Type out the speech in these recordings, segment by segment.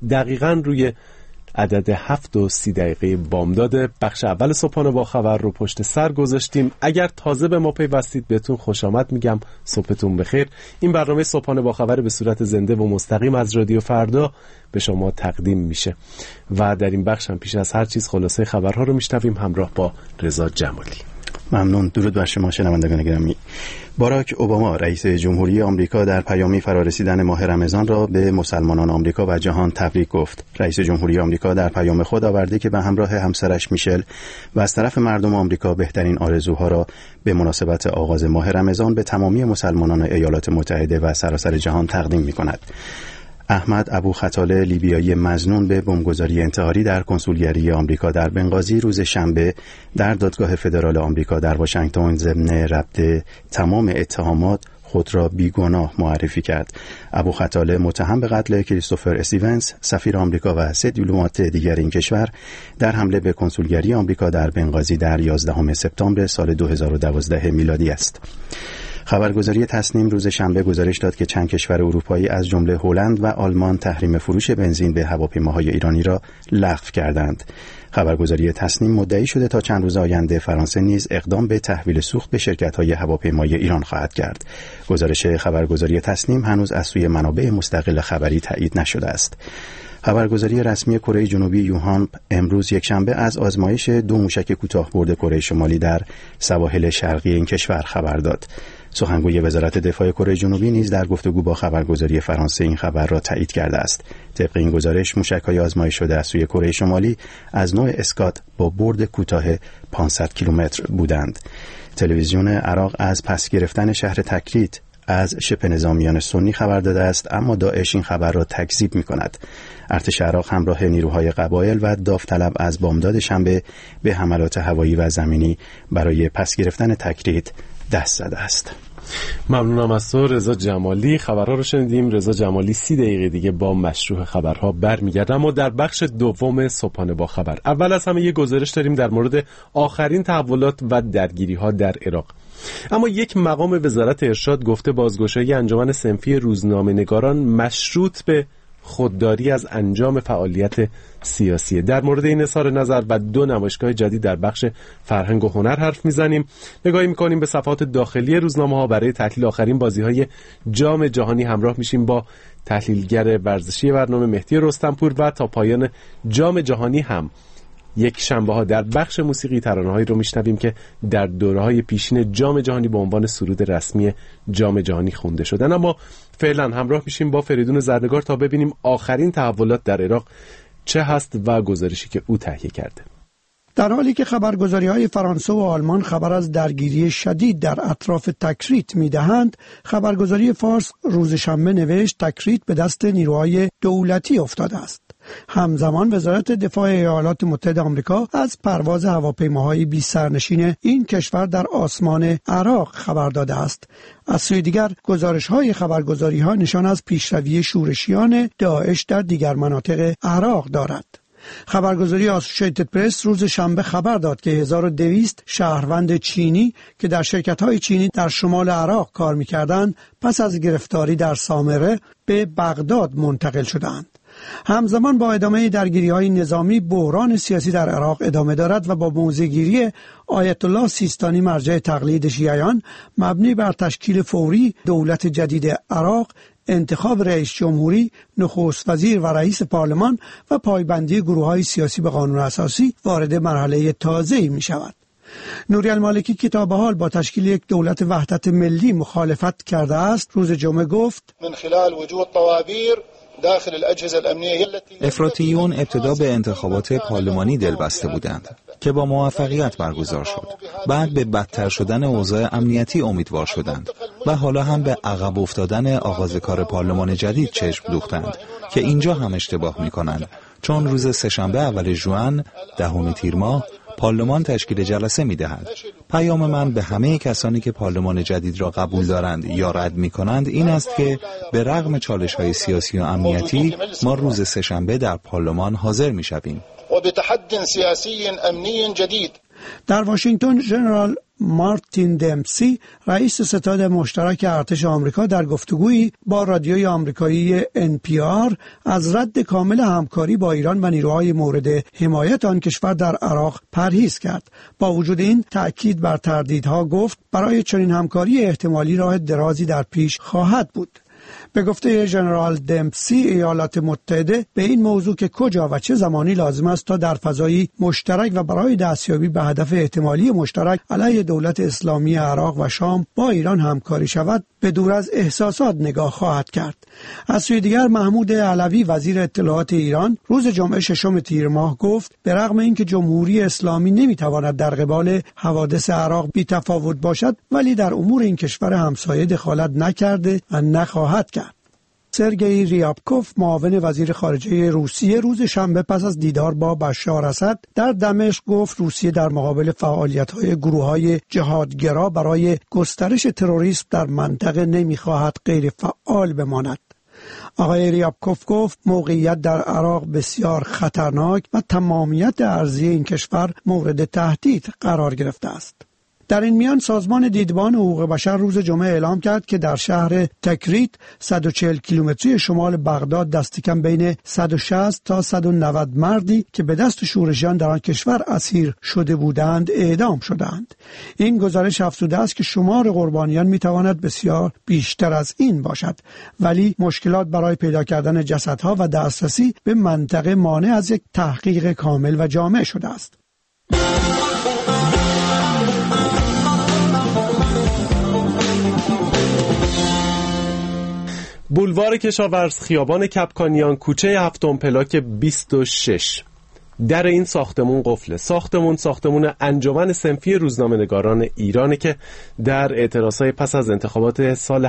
دقیقاً روی عدد 7:30 بامداد. بخش اول صبحانه با خبر رو پشت سر گذاشتیم. اگر تازه به ما پیوستید بهتون خوش آمد میگم، صبحتون بخیر. این برنامه صبحانه با خبر به صورت زنده و مستقیم از رادیو فردا به شما تقدیم میشه و در این بخش هم پیش از هر چیز خلاصه خبرها رو میشنویم همراه با رضا جمالی. ممنون. درود بر شما شنوندگان گرامی. باراک اوباما رئیس جمهوری آمریکا در پیامی فرارسیدن ماه رمضان را به مسلمانان آمریکا و جهان تبریک گفت. رئیس جمهوری آمریکا در پیام خود آورده که به همراه همسرش میشل و از طرف مردم آمریکا بهترین آرزوها را به مناسبت آغاز ماه رمضان به تمامی مسلمانان ایالات متحده و سراسر جهان تقدیم می‌کند. احمد ابو خطاله لیبیایی مظنون به بمبگذاری انتحاری در کنسولگری آمریکا در بنغازی روز شنبه در دادگاه فدرال آمریکا در واشنگتن ضمن رد تمام اتهامات خود را بیگناه معرفی کرد. ابو خطاله متهم به قتل کریستوفر استیونز سفیر آمریکا و 3 دیپلمات دیگر این کشور در حمله به کنسولگری آمریکا در بنغازی در 11 سپتامبر سال 2012 میلادی است. خبرگزاری تصنیم روز شنبه گزارش داد که چند کشور اروپایی از جمله هلند و آلمان تحریم فروش بنزین به هواپیماهای ایرانی را لغو کردند. خبرگزاری تصنیم مدعی شده تا چند روز آینده فرانسه نیز اقدام به تحویل سوخت به شرکت‌های هواپیمایی ایران خواهد کرد. گزارش خبرگزاری تصنیم هنوز از سوی منابع مستقل خبری تایید نشده است. خبرگزاری رسمی کره جنوبی یوهان امروز یکشنبه از آزمایش 2 موشک کوتاه‌برد کره شمالی در سواحل شرقی این کشور خبر داد. سخنگوی وزارت دفاع کره جنوبی نیز در گفتگو با خبرگزاری فرانسه این خبر را تایید کرده است. طبق این گزارش موشک‌های آزمایش شده از سوی کره شمالی از نوع اسکات با برد کوتاه 500 کیلومتر بودند. تلویزیون عراق از پس گرفتن شهر تکریت از شبه نظامیان سنی خبر داده است، اما داعش این خبر را تکذیب می‌کند. ارتش عراق همراه نیروهای قبایل و داوطلب از بامداد شنبه به حملات هوایی و زمینی برای پس گرفتن تکریت دست زده است. ممنونم از تو رضا جمالی. خبرها رو شنیدیم. رضا جمالی 30 دقیقه دیگه با مشروع خبرها برمیگرده. اما در بخش دوم صبحانه با خبر اول از همه یه گزارش داریم در مورد آخرین تحولات و درگیری‌ها در عراق. اما یک مقام وزارت ارشاد گفته بازگشایی انجمن صنفی روزنامه‌نگاران مشروط به خودداری از انجام فعالیت سیاسی. در مورد این اظهار نظر و 2 نمایشگاه جدید در بخش فرهنگ و هنر حرف میزنیم. نگاهی میکنیم به صفحات داخلی روزنامه‌ها. برای تحلیل آخرین بازی‌های جام جهانی همراه میشیم با تحلیلگر ورزشی برنامه مهدی رستمپور و تا پایان جام جهانی هم یک شنبه ها در بخش موسیقی ترانه‌هایی رو میشنویم که در دوره‌های پیشین جام جهانی به عنوان سرود رسمی جام جهانی خونده شدن. اما فعلا همراه میشیم با فریدون زرنگار تا ببینیم آخرین تحولات در عراق چه هست و گزارشی که او تهیه کرده. در حالی که خبرگزاری‌های فرانسه و آلمان خبر از درگیری شدید در اطراف تکریت می‌دهند، خبرگزاری فارس روز شنبه نوشت تکریت به دست نیروهای دولتی افتاده است. همزمان وزارت دفاع ایالات متحده آمریکا از پرواز هواپیماهای بی سرنشین این کشور در آسمان عراق خبر داده است. از سوی دیگر گزارش‌های خبرگزاری‌ها نشان از پیشروی شورشیان داعش در دیگر مناطق عراق دارد. خبرگزاری آسوشیتد پرس روز شنبه خبر داد که 1200 شهروند چینی که در شرکت‌های چینی در شمال عراق کار می‌کردند پس از گرفتاری در سامره به بغداد منتقل شدند. همزمان با ادامه درگیری‌های نظامی بحران سیاسی در عراق ادامه دارد و با موضع‌گیری آیت الله سیستانی مرجع تقلید شیعیان مبنی بر تشکیل فوری دولت جدید عراق، انتخاب رئیس جمهوری، نخست وزیر و رئیس پارلمان و پایبندی گروه‌های سیاسی به قانون اساسی وارد مرحله تازه‌ای می‌شود. نوری المالکی که تا به حال با تشکیل یک دولت وحدت ملی مخالفت کرده است، روز جمعه گفت من خلال وجود طوابیر داخل الاجهزه الامنیه افراطیون ابتدا به انتخابات پارلمانی دلبسته بودند که با موفقیت برگزار شد. بعد به بدتر شدن اوضاع امنیتی امیدوار شدند و حالا هم به عقب افتادن آغاز کار پارلمان جدید چشم دوختند که اینجا هم اشتباه می‌کنند، چون روز سه‌شنبه اول ژوئن 10 تیر ماه پارلمان تشکیل جلسه می‌دهد. پیام من به همه کسانی که پارلمان جدید را قبول دارند یا رد می‌کنند این است که به رغم چالش‌های سیاسی و امنیتی ما روز سه‌شنبه در پارلمان حاضر می‌شویم. و بتحدي سیاسی امنی جدید. در واشنگتن ژنرال مارتین دمپسی رئیس ستاد مشترک ارتش آمریکا در گفتگویی با رادیوی آمریکایی NPR از رد کامل همکاری با ایران و نیروهای مورد حمایت آن کشور در عراق پرهیز کرد. با وجود این تأکید بر تردیدها گفت برای چنین همکاری احتمالی راه درازی در پیش خواهد بود. به گفته ژنرال دمپسی ایالات متحده به این موضوع که کجا و چه زمانی لازم است تا در فضایی مشترک و برای دستیابی به هدف احتمالی مشترک علیه دولت اسلامی عراق و شام با ایران همکاری شود به دور از احساسات نگاه خواهد کرد. از سوی دیگر محمود علوی وزیر اطلاعات ایران روز جمعه 6 تیر ماه گفت به رغم اینکه جمهوری اسلامی نمیتواند در قبال حوادث عراق بی‌تفاوت باشد ولی در امور این کشور همسایه دخالت نکرده و نخواهد کرد. سرگئی ریابکوف معاون وزیر خارجه روسیه روز شنبه پس از دیدار با بشار اسد در دمشق گفت روسیه در مقابل فعالیت‌های گروه‌های جهادگرا برای گسترش تروریسم در منطقه نمی‌خواهد غیر فعال بماند. آقای ریابکوف گفت موقعیت در عراق بسیار خطرناک و تمامیت ارضی این کشور مورد تهدید قرار گرفته است. در این میان سازمان دیدبان حقوق بشر روز جمعه اعلام کرد که در شهر تکریت 140 کیلومتری شمال بغداد دست کم بین 160 تا 190 مردی که به دست شورشیان در آن کشور اسیر شده بودند اعدام شدند. این گزارش افزوده است که شمار قربانیان میتواند بسیار بیشتر از این باشد ولی مشکلات برای پیدا کردن جسدها و دسترسی به منطقه مانع از یک تحقیق کامل و جامع شده است. بولوار کشاورز، خیابان کپکانیان، کوچه هفتم پلاک 26. در این ساختمون قفله. ساختمون انجمن صنفی روزنامه‌نگاران ایرانه که در اعتراضهای پس از انتخابات سال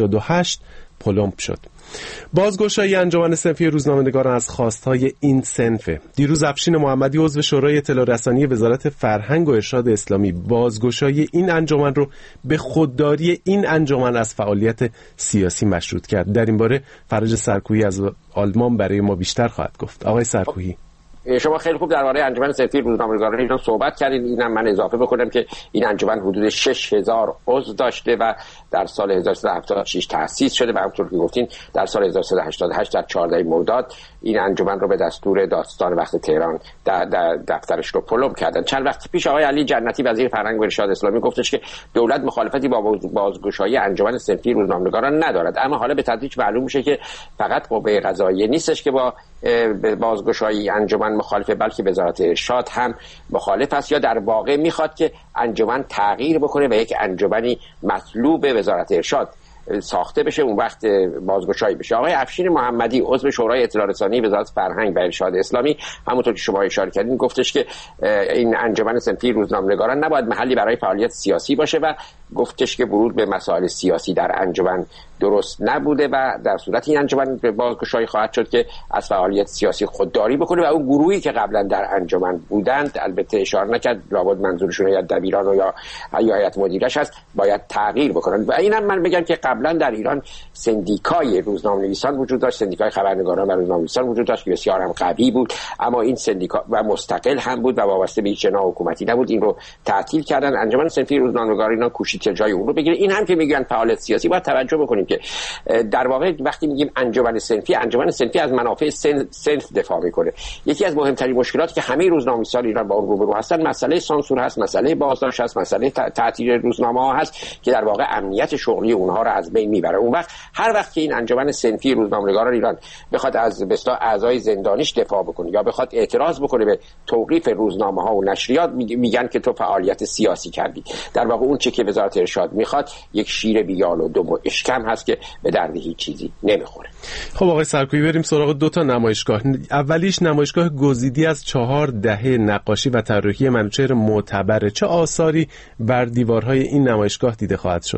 88 پلمپ شد. بازگشایی انجمن صنفی روزنامه‌نگاران از خواستهای این صنفه. دیروز افشین محمدی عضو شورای اطلاع رسانی وزارت فرهنگ و ارشاد اسلامی بازگشایی این انجمن رو به خودداری این انجمن از فعالیت سیاسی مشروط کرد. در این باره فرج سرکویی از آلمان برای ما بیشتر خواهد گفت. آقای سرکویی، شما خیلی خوب درباره انجمن صنفی روزنامه‌نگاران ایران صحبت کردید. اینم من اضافه بکنم که این انجمن حدود 6000 عضو داشته و در سال 1376 تأسیس شده و همونطور که گفتین در سال 1388 در 14 مرداد این انجمن رو به دستور داستان وقت تهران در دفترش رو پلمپ کردن. چند وقت پیش آقای علی جنتی وزیر فرهنگ و ارشاد اسلامی گفتش که دولت مخالفتی با بازگشایی انجمن صنفی روزنامه‌نگاران ندارد، اما حالا به تدریج معلوم میشه که فقط قوه قضاییه نیستش که با بازگشایی انجمن مخالفه، بلکه وزارت ارشاد هم مخالف است یا در واقع میخواد که انجمن تغییر بکنه و یک انجمنی مطلوب وزارت ارشاد ساخته بشه، اون وقت بازگشایی بشه. آقای افشین محمدی عضو شورای اطلاع رسانی وزارت فرهنگ و ارشاد اسلامی همونطور که شما اشاره کردین گفتش که این انجمن صنفی روزنامه‌نگاران نباید محلی برای فعالیت سیاسی باشه و گفتش که ورود به مسائل سیاسی در انجمن درست نبوده و در صورت این انجمن بازگشایی خواهد شد که از فعالیت سیاسی خودداری بکنه و اون گروهی که قبلا در انجمن بودند، البته اشاره نکرد لابد منظورشون یا دبیران و یا هیئت مدیرش هست، باید تغییر بکنن. و اینم من بگم که قبلا در ایران سندیکای روزنامه‌نویسان وجود داشت، سندیکای خبرنگاران و روزنامه‌نویسان وجود داشت که بسیار هم قوی بود، اما این سندیکا و مستقل هم بود و وابسته به هیچ جناح حکومتی نبود. این رو تعطیل کردن. انجمن صنفی روزنامه‌نگاران کوشید که جای اون رو بگیره. این هم که میگن فعالیت سیاسی، باید توجه بکنیم که در واقع وقتی میگیم انجمن صنفی از منافع صنف دفاع میکنه. یکی از مهمترین مشکلاتی که همه روزنامه‌نویسان ایران با اون روبرو هستن مسئله سانسور هست، مسئله بازداشت هست، مسئله تعطیل روزنامه‌ها هست که در واقع امنیت شغلی اونها رو از بین میبره. اون وقت هر وقت که این انجمن صنفی روزنامه‌نگاران ایران بخواد از اعضای زندانیش دفاع بکنه یا بخواد اعتراض بکنه به توقیف روزنامه‌ها و نشریات، میگن که تو فعالیت سیاسی کردی. در واقع اون چه که وزارت ارشاد میخواد یک شیر بیال و دم و اشکم هست که به درد هیچ چیزی نمیخوره. خب آقای سرکویی، بریم سراغ دو تا نمایشگاه. اولیش نمایشگاه گزیدی از 4 دهه نقاشی و طراحی منوچهر معتبره. چه آثاری بر دیوارهای این نمایشگاه دیده خواهد شد؟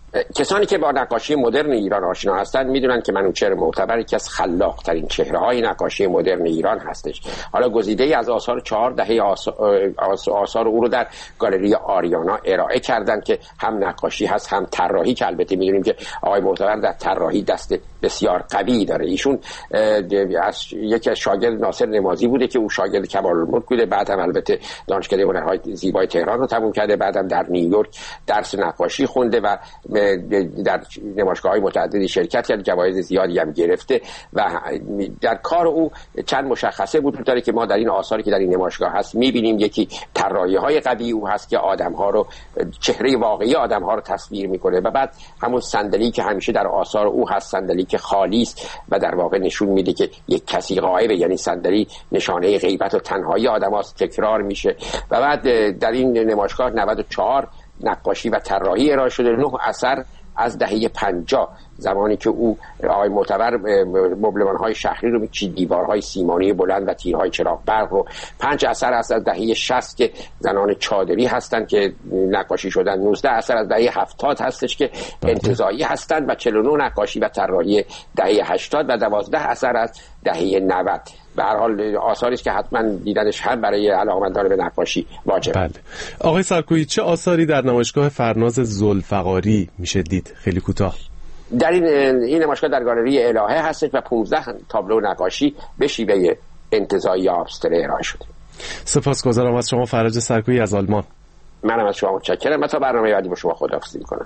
کسانی که با نقاشی مدرن ایران آشنا هستند میدونن که منوچهر معتبر یکی از خلاق‌ترین چهره‌های نقاشی مدرن ایران هستش. حالا گزیده‌ای از آثار 4 دهه آثار او رو در گالری آریانا ارائه کردن که هم نقاشی هست هم طراحی، که البته میدونیم که آقای معتبر در طراحی دست بسیار قوی داره. ایشون از یکی از شاگرد ناصر نمازی بوده که او شاگرد کمال‌الملک بوده، بعد هم البته دانشکده هنرهای زیبای تهران رو تموم کرده، بعدم در نیویورک درس نقاشی خونده و در نمایشگاه‌های متعددی شرکت کرد، جوایز زیادی هم گرفته و در کار او چند مشخصه وجود داره که ما در این آثاری که در این نمایشگاه هست می‌بینیم. یکی طراحی‌های قوی او هست که آدم‌ها رو، چهره واقعی آدم‌ها رو تصویر می‌کنه و بعد همون صندلی که همیشه در آثار او هست، صندلی که خالی است و در واقع نشون میده که یک کسی غایبه، یعنی صندلی نشانه غیبت و تنهایی آدم‌هاست، تکرار میشه. و بعد در این نمایشگاه 94 نقاشی و طراحی ارائه شده، 9 اثر از دهه 50 زمانی که او آقای معتبر مبلمان‌های شهری رو می‌چید، دیوارهای سیمانی بلند و تیرهای چراغ برق رو. 5 اثر از دهه 60 که زنان چادری هستن که نقاشی شدن، 19 اثر از دهه 70 هستش که انتزاعی هستن و 49 نقاشی و طراحی دهه 80 و 12 اثر از دهه 90. به هر حال آثاری است که حتما دیدنش هم برای علاقه‌مندان به نقاشی واجبه. بله. آقای سرکویی، چه آثاری در نمایشگاه فرناز ذوالفقاری میشه دید؟ خیلی کوتاه. در این نمایشگاه در گالری الهه هستش و 15 تابلو نقاشی به شیوه انتزاعی ابستره ارائه شده. سپاسگزارم از شما فرج سرکویی از آلمان. منم از شما متشکرم و تا برنامه بعدی با شما خداحافظی می‌کنم.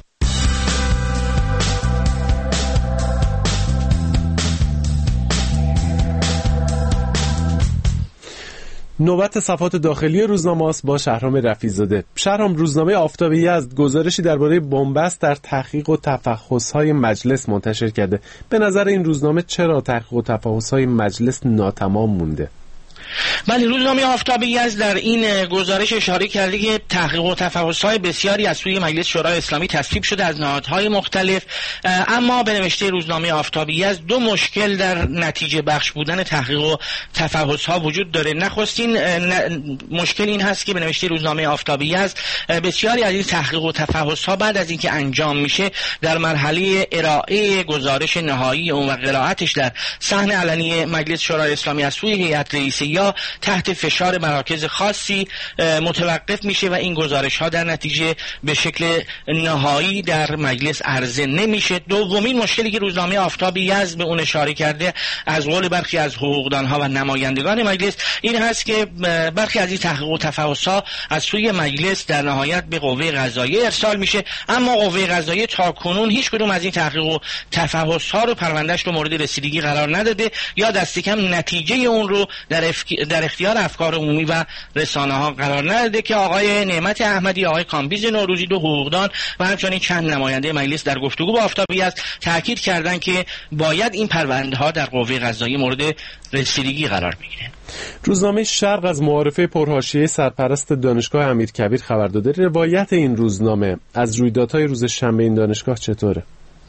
نوبت صفحات داخلی روزنامه است با شهرام رفیع‌زاده. شهرام، روزنامه آفتاب یزد گزارشی درباره بنبست در تحقیق و تفحص‌های مجلس منتشر کرده. به نظر این روزنامه چرا تحقیق و تفحص‌های مجلس ناتمام مونده؟ بله، روزنامه آفتاب یزد در این گزارش اشاره کرده که تحقیق و تفحص‌های بسیاری از سوی مجلس شورای اسلامی تصویب شده از نهادهای مختلف، اما به نوشته روزنامه آفتاب یزد 2 مشکل در نتیجه بخش بودن تحقیق و تفحص‌ها وجود داره. نخستین مشکل این هست که به نوشته روزنامه آفتاب یزد بسیاری از این تحقیق و تفحص‌ها بعد از اینکه انجام میشه در مرحله ارائه گزارش نهایی اون و قرائتش در صحن علنی مجلس شورای اسلامی از سوی هیئت رئیسه یا تحت فشار مراکز خاصی متوقف میشه و این گزارش ها در نتیجه به شکل نهایی در مجلس عرضه نمیشه. دومین مشکلی که روزنامه آفتاب یزد به اون اشاره کرده از قول برخی از حقوقدان ها و نمایندگان مجلس این هست که برخی از این تحقیق و تفحص ها از سوی مجلس در نهایت به قوه قضاییه ارسال میشه، اما قوه قضاییه تا کنون هیچ کدوم از این تحقیق و تفحص ها رو پروندهش رو مورد رسیدگی قرار نداده یا دست کم نتیجه اون رو در اختیار افکار عمومی و رسانه ها قرار نداده که آقای نعمت احمدی، آقای کامبیز نوروزی، 2 حقوقدان و همچنین چند نماینده مجلس در گفتگو با آفتابی است تاکید کردند که باید این پرونده ها در قوه قضاییه مورد رسیدگی قرار بگیره. روزنامه شرق از معارفه پرحاشیه سرپرست دانشگاه امیرکبیر خبر داده. روایت این روزنامه از رویدادهای روز شنبه این دانشگاه چطوره؟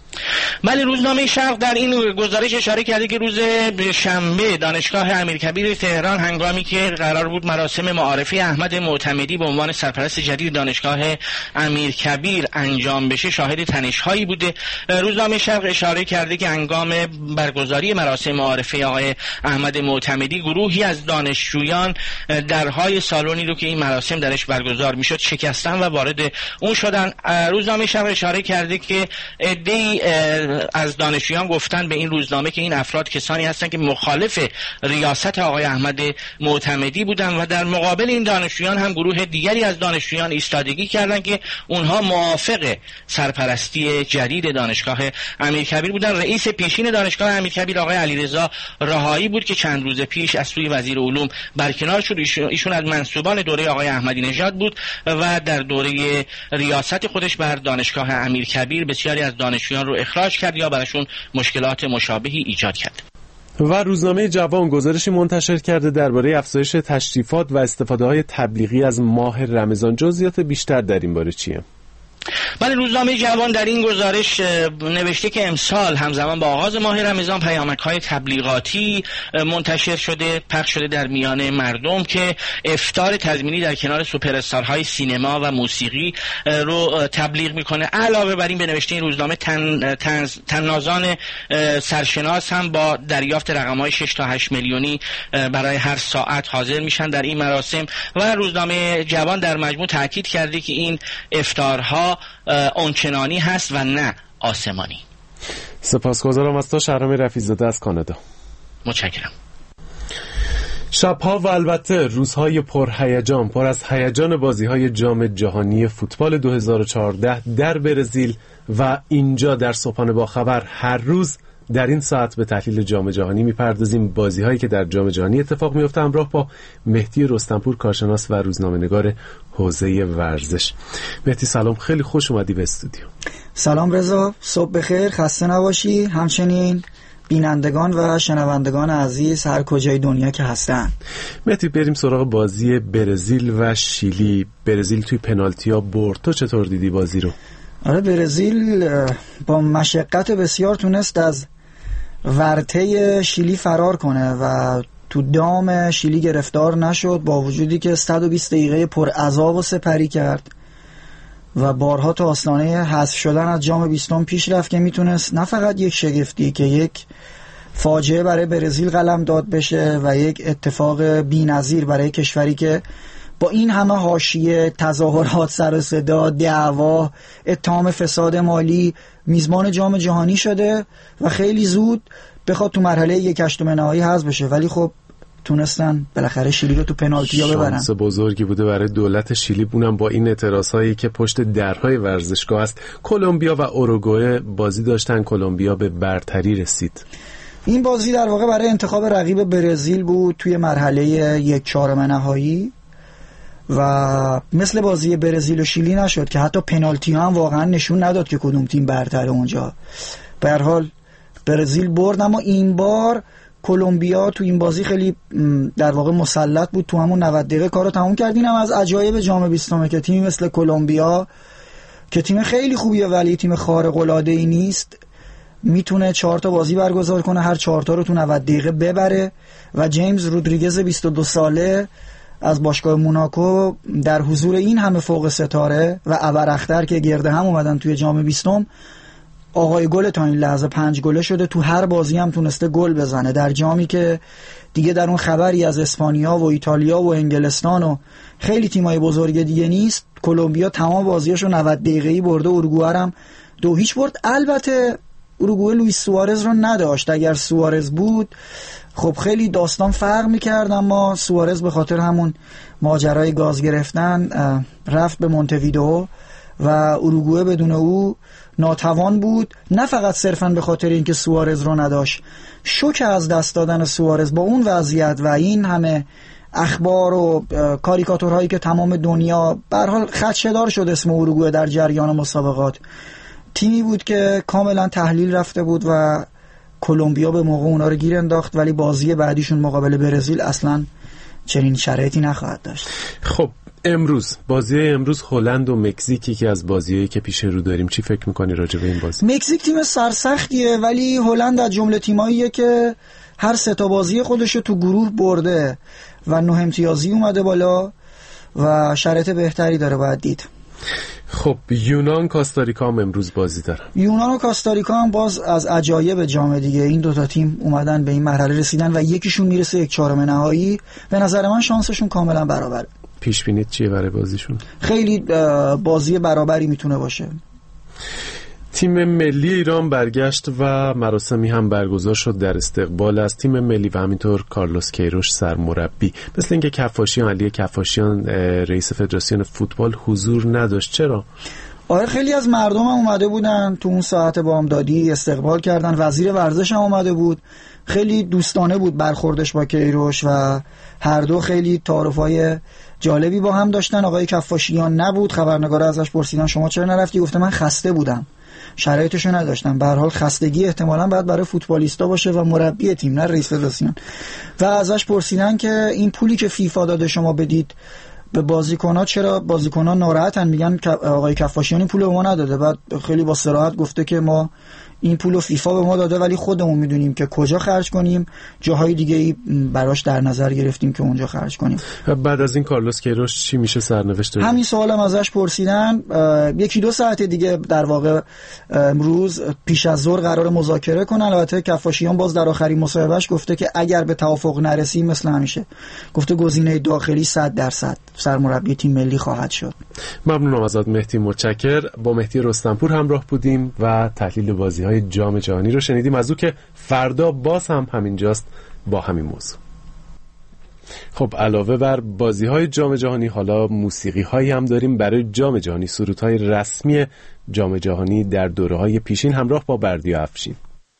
بله، روزنامه شرق در این گزارش اشاره کرده که روز شنبه دانشگاه امیرکبیر تهران هنگامی که قرار بود مراسم معارفه احمد معتمدی به عنوان سرپرست جدید دانشگاه امیرکبیر انجام بشه شاهد تنش‌هایی بوده. روزنامه شرق اشاره کرده که هنگام برگزاری مراسم معارفه آقای احمد معتمدی گروهی از دانشجویان درهای سالونی رو که این مراسم درش برگزار میشد شکستن و وارد اون شدن. روزنامه شرق اشاره کرده که عده‌ای از دانشجویان گفتن به این روزنامه که این افراد کسانی هستند که مخالف ریاست آقای احمد معتمدی بودند و در مقابل این دانشجویان هم گروه دیگری از دانشجویان ایستادگی کردند که اونها موافق سرپرستی جدید دانشگاه امیرکبیر بودند. رئیس پیشین دانشگاه امیرکبیر آقای علیرضا رهایی بود که چند روز پیش از سوی وزیر علوم برکنار شد. ایشون از منصوبان دوره آقای احمدی نژاد بود و در دوره ریاست خودش بر دانشگاه امیرکبیر بسیاری از دانشجویان رو اخراج کرد یا براشون مشکلات مشابهی ایجاد کرد. و روزنامه جوان گزارشی منتشر کرده درباره افزایش تشریفات و استفاده‌های تبلیغی از ماه رمضان. جزئیات بیشتر در این باره چیه؟ بله، روزنامه جوان در این گزارش نوشته که امسال همزمان با آغاز ماه رمضان پیامک‌های تبلیغاتی منتشر شده، پخش شده در میان مردم که افطار تضمینی در کنار سوپر استارهای سینما و موسیقی رو تبلیغ میکنه. علاوه بر این به نوشته این روزنامه تنازان سرشناس هم با دریافت رقم‌های 6 تا 8 میلیونی برای هر ساعت حاضر میشن در این مراسم و روزنامه جوان در مجموع تاکید کرده که این افطارها اونچنانی هست و نه آسمانی. سپاسگزارم از تو شهرام رفیع‌زاده از کانادا. متشکرم. شبها و البته روزهای پرهیجان، پر از هیجان بازی‌های جام جهانی فوتبال 2014 در برزیل و اینجا در صبحانه با خبر هر روز در این ساعت به تحلیل جام جهانی میپردازیم، بازی‌هایی که در جام جهانی اتفاق میفته، همراه با مهدی رستمپور کارشناس و روزنامه‌نگار حوزه ورزش. مهدی سلام، خیلی خوش اومدی به استودیو. سلام رضا، صبح بخیر، خسته نباشی. همچنین بینندگان و شنوندگان عزیز هر کجای دنیا که هستن. مهدی بریم سراغ بازی برزیل و شیلی. برزیل توی پنالتی‌ها برد، تو چطور دیدی بازی رو؟ آره، برزیل با مشقت بسیار تونست از ورطه شیلی فرار کنه و تو دام شیلی گرفتار نشد، با وجودی که 120 دقیقه پر عذاب و سپری کرد و بارها تو آستانه حذف شدن از جام 20 پیش رفت که میتونست نه فقط یک شگفتی که یک فاجعه برای برزیل قلم داد بشه و یک اتفاق بی‌نظیر برای کشوری که با این همه حاشیه، تظاهرات، سر و صدا، دعوا، اتهام فساد مالی میزبان جام جهانی شده و خیلی زود بخواد تو مرحله 1/8 نهایی حذف بشه، ولی خب تونستن بالاخره شیلی رو تو پنالتی‌ها ببرن. شانس بزرگی بوده برای دولت شیلی، اونم با این اعتراضایی که پشت درهای ورزشگاه است. کلمبیا و اوروگوئه بازی داشتن، کلمبیا به برتری رسید. این بازی در واقع برای انتخاب رقیب برزیل بود توی مرحله 1/4 نهایی و مثل بازی برزیل و شیلی نشد که حتی پنالتی هم واقعا نشون نداد که کدوم تیم برتره اونجا. به هر حال برزیل برد، اما این بار کلمبیا تو این بازی خیلی در واقع مسلط بود، تو همون 90 دقیقه کارو تموم کرد. اینم از عجایب جام 20 که تیمی مثل کلمبیا که تیم خیلی خوبیه ولی تیم خارق العاده ای نیست، میتونه 4 تا بازی برگزار کنه، هر 4 تا رو تو 90 دقیقه ببره و جیمز رودریگز 22 ساله از باشگاه موناکو در حضور این همه فوق ستاره و ابراختر که گرده هم اومدن توی جام 20 آقای گل تا این لحظه 5 گله شده، تو هر بازی هم تونسته گل بزنه در جامی که دیگه در اون خبری از اسپانیا و ایتالیا و انگلستان و خیلی تیمای بزرگ دیگه نیست. کلمبیا تمام بازیاشو 90 دقیقه‌ای برده، اروگوئه هم 2-0 برد. البته اروگوئه لوئیس سوارز رو نداشت، اگر سوارز بود خب خیلی داستان فرق میکرد، اما سوارز به خاطر همون ماجرای گاز گرفتن رفت به مونتویدئو و اروگوئه بدون او ناتوان بود، نه فقط صرفا به خاطر اینکه سوارز رو نداشت. شوک از دست دادن سوارز با اون وضعیت و این همه اخبار و کاریکاتورهایی که تمام دنیا به هر حال خدشه‌دار شد اسم اروگوئه در جریان مسابقات، تیمی بود که کاملا تحلیل رفته بود و کلمبیا به موقع اونا رو گیر انداخت، ولی بازی بعدیشون مقابل برزیل اصلا چنین شرایطی نخواهد داشت. خب بازی امروز هلند و مکزیکی که از بازیایی که پیش رو داریم، چی فکر می‌کنی راجع به این بازی؟ مکزیک تیم سرسختیه ولی هلند از جمله تیماییه که هر 3 تا بازی خودشو تو گروه برده و 9 امتیازی اومده بالا و شرایط بهتری داره باید دید. خب یونان کاستاریکا هم امروز بازی دارن. یونان و کاستاریکا هم باز از عجایب جام دیگه، این 2 تا تیم اومدن به این مرحله رسیدن و یکیشون میرسه 1/4 نهایی. به نظر من شانسشون کاملا برابره. پیش بینیت چیه برای بازیشون؟ خیلی بازی برابری میتونه باشه. تیم ملی ایران برگشت و مراسمی هم برگزار شد در استقبال از تیم ملی و همینطور کارلوس کیروش سرمربی. مثل اینکه کفاشیان، علی کفاشیان رئیس فدراسیون فوتبال حضور نداشت. چرا؟ آره خیلی از مردم هم اومده بودن تو اون ساعت بامدادی استقبال کردن، وزیر ورزش هم اومده بود، خیلی دوستانه بود برخوردش با کیروش و هر دو خیلی تعارف‌های جالبی با هم داشتن. آقای کفاشیان نبود، خبرنگارا ازش پرسیدن شما چرا نرفتی؟ گفته من خسته بودم، شرایطشو نداشتم. به هر حال خستگی احتمالاً باید برای فوتبالیستا باشه و مربی تیم، نه رئیس فدراسیون. و ازش پرسیدن که این پولی که فیفا داده شما بدید به بازیکن‌ها چرا بازیکن‌ها ناراحتن، میگن آقای کفاشیان این پول به ما نداده. بعد خیلی با صراحت گفته که ما این پولو فیفا به ما داده ولی خودمون میدونیم که کجا خرج کنیم، جاهای دیگه‌ای براش در نظر گرفتیم که اونجا خرج کنیم. بعد از این کارلوس کیروش چی میشه سرنوشت؟ همین سوالم ازش پرسیدن. یکی دو ساعت دیگه در واقع امروز پیش از ظهر قرار مذاکره کنن. البته کفاشیان باز در آخرین مصاحبهش گفته که اگر به توافق نرسیم مثل همیشه گفته گزینه داخلی 100% سرمربی تیم ملی خواهد شد. ممنونم ازت مهدی، متشکر. با مهدی رستمپور همراه بودیم و تحلیل بازی‌های جام جهانی رو شنیدیم از او که فردا باز هم همینجاست با همین موضوع. خب علاوه بر بازی‌های جام جهانی حالا موسیقی‌هایی هم داریم برای جام جهانی، سرودهای رسمی جام جهانی در دوره‌های پیشین همراه با بردیا افشین.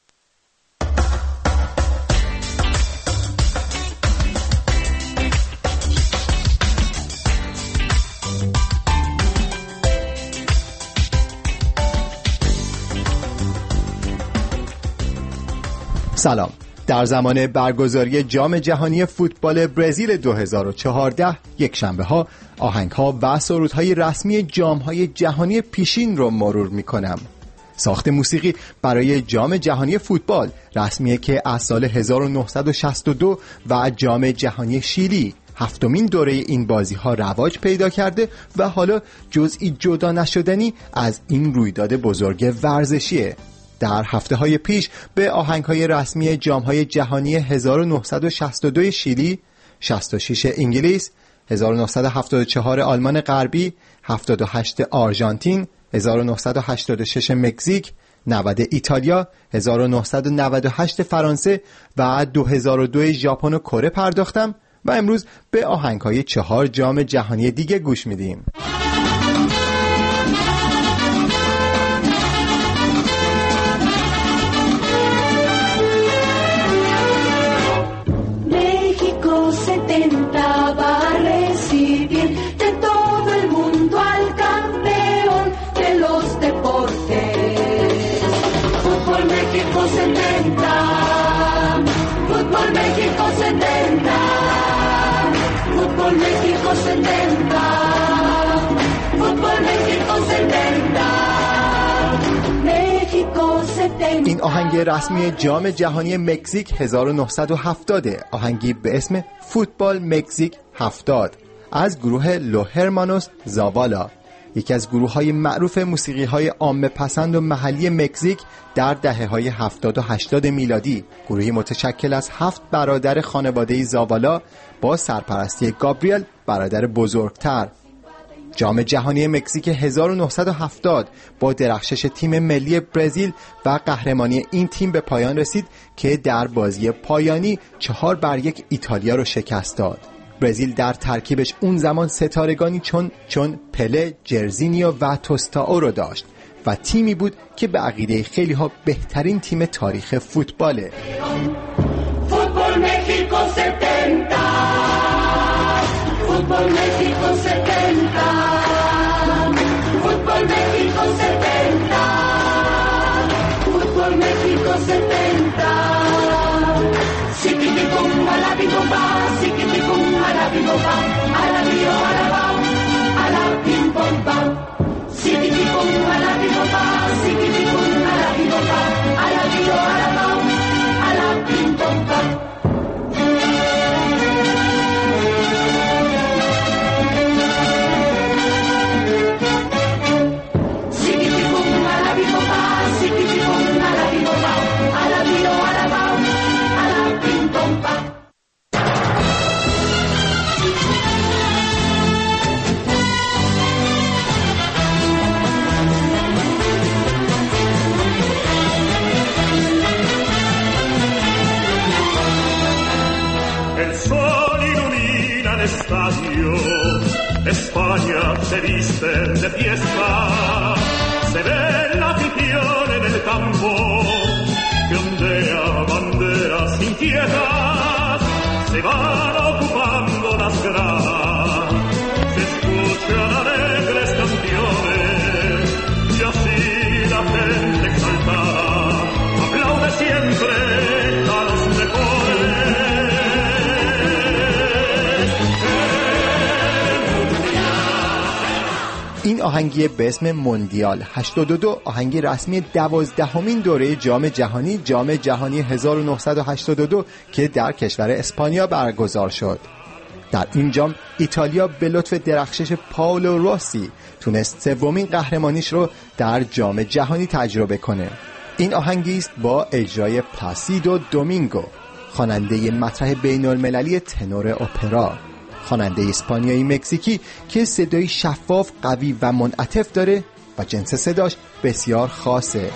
سلام. در زمان برگزاری جام جهانی فوتبال برزیل 2014 یک شنبه ها آهنگ ها و سرودهای رسمی جام های جهانی پیشین رو مرور می کنم. ساخت موسیقی برای جام جهانی فوتبال رسمیه که از سال 1962 و جام جهانی شیلی هفتمین دوره این بازی ها رواج پیدا کرده و حالا جزئی جدا نشدنی از این رویداد بزرگ ورزشیه. در هفته‌های پیش به آهنگ‌های رسمی جام‌های جهانی 1962 شیلی، 66 انگلیس، 1974 آلمان غربی، 78 آرژانتین، 1986 مکزیک، 90 ایتالیا، 1998 فرانسه و 2002 ژاپن و کره پرداختم و امروز به آهنگ‌های 4 جام جهانی دیگه گوش میدیم. این آهنگ رسمی جام جهانی مکزیک 1970 آهنگی به اسم فوتبال مکزیک 70 از گروه لو هرمانوس زاوالا، یکی از گروه‌های معروف موسیقی‌های عامه پسند و محلی مکزیک در دهه‌های 70 و 80 میلادی. گروهی متشکل از 7 برادر خانواده زاوالا با سرپرستی گابریل برادر بزرگتر. جام جهانی مکزیک 1970 با درخشش تیم ملی برزیل و قهرمانی این تیم به پایان رسید که در بازی پایانی 4-1 ایتالیا رو شکست داد. برزیل در ترکیبش اون زمان ستارگانی چون پله، جرزینیو و توستائو رو داشت و تیمی بود که به عقیده خیلی ها بهترین تیم تاریخ فوتباله. فوتبال مکزیکو 70 فوتبال مکزیکو 70 فوتبال مکزیکو 70 فوتبال مکزیکو 70 سیکیتی بوم الا بی بومبا سیکیتی بوم الا بی بومبا الا بیو الا باو الا بیم بومبا سیکیتی بوم الا بی بومبا سیکیتی بوم الا بی بومبا الا بیو الا باو الا بیم بومبا. España se viste de fiesta, se ve la afición en el campo, que ondea banderas inquietas, se van ocupando las gradas, se escuchan alegres canciones, y así la gente exaltada aplaude siempre a los mejores. این آهنگی به اسم موندیال 82 آهنگ رسمی 12مین دوره جام جهانی 1982 که در کشور اسپانیا برگزار شد. در این جام ایتالیا به لطف درخشش پائولو روسی تونست سومین قهرمانیش رو در جام جهانی تجربه کنه. این آهنگی است با اجرای پلاسیدو دومینگو، خواننده مطرح بین‌المللی تنور اپرا، خواننده اسپانیایی مکزیکی که صدایی شفاف، قوی و منعطف داره و جنس صداش بسیار خاصه.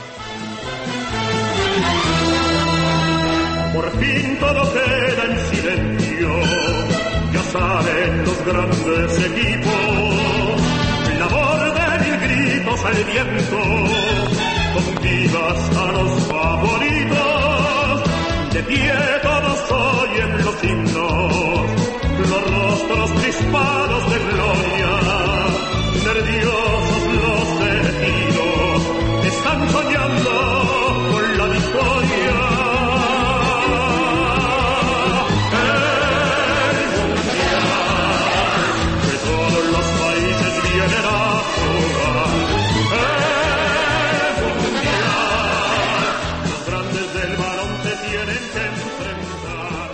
Los rostros crispados de gloria, nerviosos los detidos, están soñando con la victoria. El mundial que todos los países vienen a jugar. El mundial, los grandes del balón se tienen que enfrentar.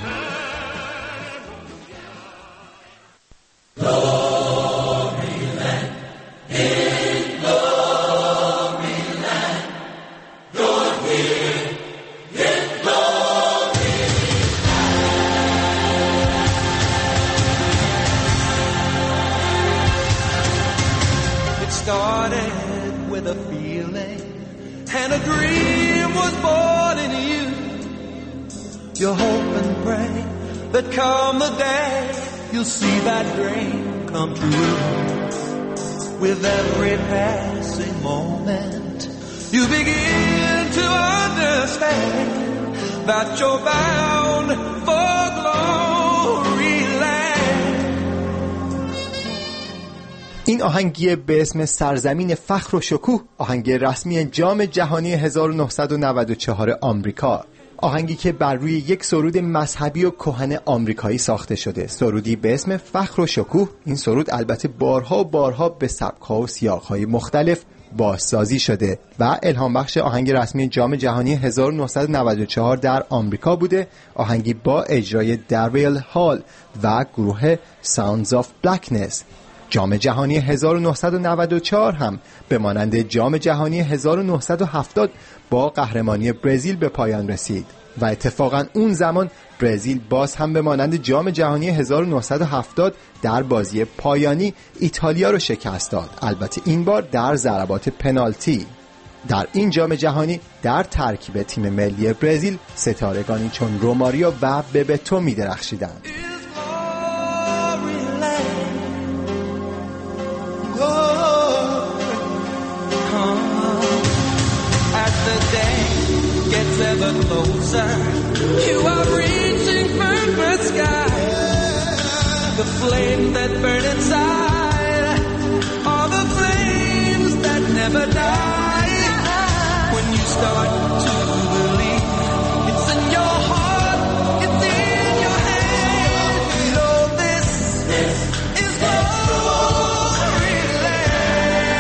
Started with a feeling and a dream was born in you. You hope and pray that come the day you'll see that dream come true. With every passing moment you begin to understand that you're bound for glory land. این آهنگی به اسم سرزمین فخر و شکوه آهنگ رسمی جام جهانی 1994 آمریکا، آهنگی که بر روی یک سرود مذهبی و کهن آمریکایی ساخته شده، سرودی به اسم فخر و شکوه. این سرود البته بارها و بارها به سبک‌ها و سیاق‌های مختلف بازسازی شده و الهام بخش آهنگ رسمی جام جهانی 1994 در آمریکا بوده، آهنگی با اجرای دریل هال و گروه Sounds of Blackness. جام جهانی 1994 هم به مانند جام جهانی 1970 با قهرمانی برزیل به پایان رسید و اتفاقا اون زمان برزیل باز هم به مانند جام جهانی 1970 در بازی پایانی ایتالیا رو شکست داد، البته این بار در ضربات پنالتی. در این جام جهانی در ترکیب تیم ملی برزیل ستارگانی چون روماریو و ببتو می درخشیدند. Gets ever closer, you are reaching perfect sky. The flame that burn inside are the flames that never die. When you start to believe, it's in your heart, it's in your hand. You know this is glory land.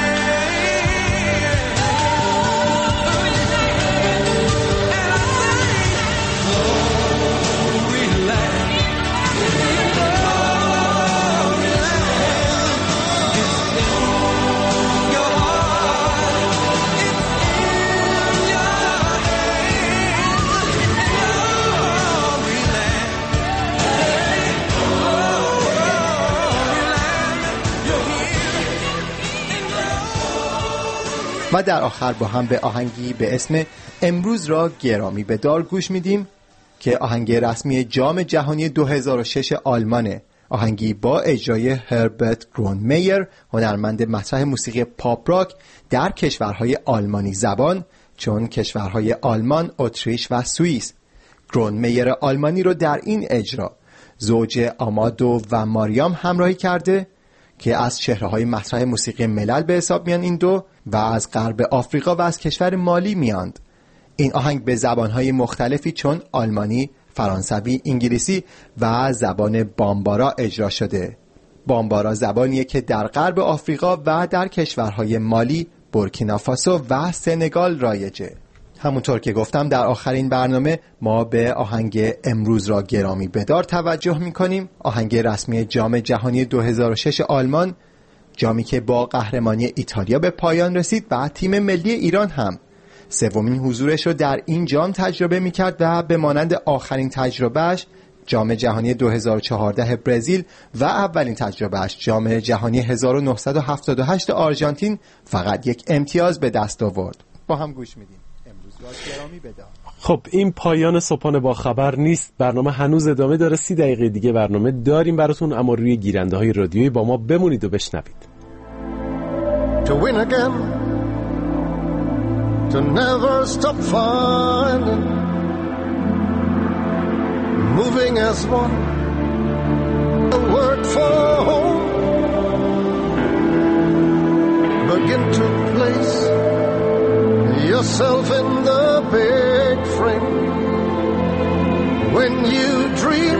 و در آخر با هم به آهنگی به اسم امروز را گرامی به دار گوش میدیم که آهنگ رسمی جام جهانی 2006 آلمانه، آهنگی با اجرای هربرت گرونمیر، هنرمند مطرح موسیقی پاپ راک در کشورهای آلمانی زبان چون کشورهای آلمان، اتریش و سوئیس. گرونمیر آلمانی رو در این اجرا زوج آمادو و ماریام همراهی کرده که از چهره‌های مطرح موسیقی ملل به حساب میان این دو و از غرب آفریقا و از کشور مالی میاند. این آهنگ به زبان‌های مختلفی چون آلمانی، فرانسوی، انگلیسی و زبان بامبارا اجرا شده. بامبارا زبانیه که در غرب آفریقا و در کشورهای مالی، بورکینافاسو و سنگال رایجه. همونطور که گفتم در آخرین برنامه ما به آهنگ امروز را گرامی بدار توجه میکنیم. آهنگ رسمی جام جهانی 2006 آلمان، جامی که با قهرمانی ایتالیا به پایان رسید و تیم ملی ایران هم سومین حضورش رو در این جام تجربه میکرد و به مانند آخرین تجربهش جام جهانی 2014 برزیل و اولین تجربهش جام جهانی 1978 آرژانتین فقط یک امتیاز به دست آورد. با هم گوش میدیم. امروز را گرامی بدار. خب این پایان صبحانه با خبر نیست. برنامه هنوز ادامه داره. 30 دقیقه دیگه برنامه داریم براتون، اما روی گیرنده های رادیویی با ما بمونید و بشنوید. To win again, to never stop finding, moving as one, a word for home, begin to place yourself in the big frame. When you dream,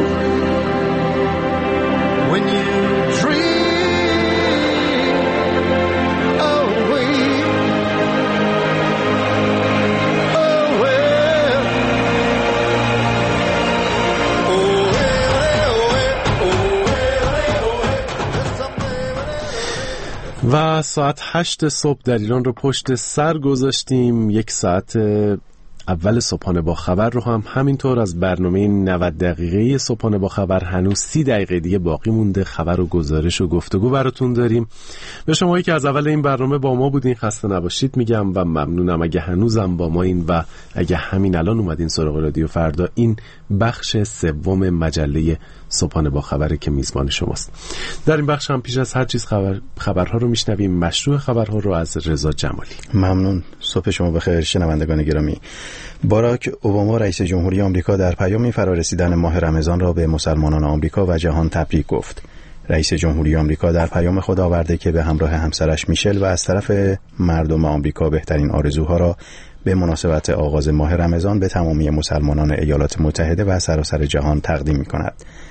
when you dream و ساعت 8 صبح در ایران رو پشت سر گذاشتیم. یک ساعت اول صبحانه با خبر رو هم همینطور. از برنامه 90 دقیقه صبحانه با خبر هنوز 30 دقیقه دیگه باقی مونده. خبر و گزارش و گفتگو براتون داریم. به شمایی که از اول این برنامه با ما بودین خسته نباشید میگم و ممنونم اگه هنوزم با ما این و اگه همین الان اومدین سراغ رادیو فردا. این بخش سوم مجله صبحانه با خبره که میزبان شماست. در این بخش هم پیش از هر چیز خبرها رو میشنویم. مشروع خبرها رو از رضا جمالی. ممنون. صبح شما بخیر شنوندگان گرامی. باراک اوباما رئیس جمهوری آمریکا در پیامی فرارسیدن ماه رمضان را به مسلمانان آمریکا و جهان تبریک گفت. رئیس جمهوری آمریکا در پیام خود آورده که به همراه همسرش میشل و از طرف مردم آمریکا بهترین آرزوها را به مناسبت آغاز ماه رمضان به تمامی مسلمانان ایالات متحده و سراسر جهان تقدیم می‌کند.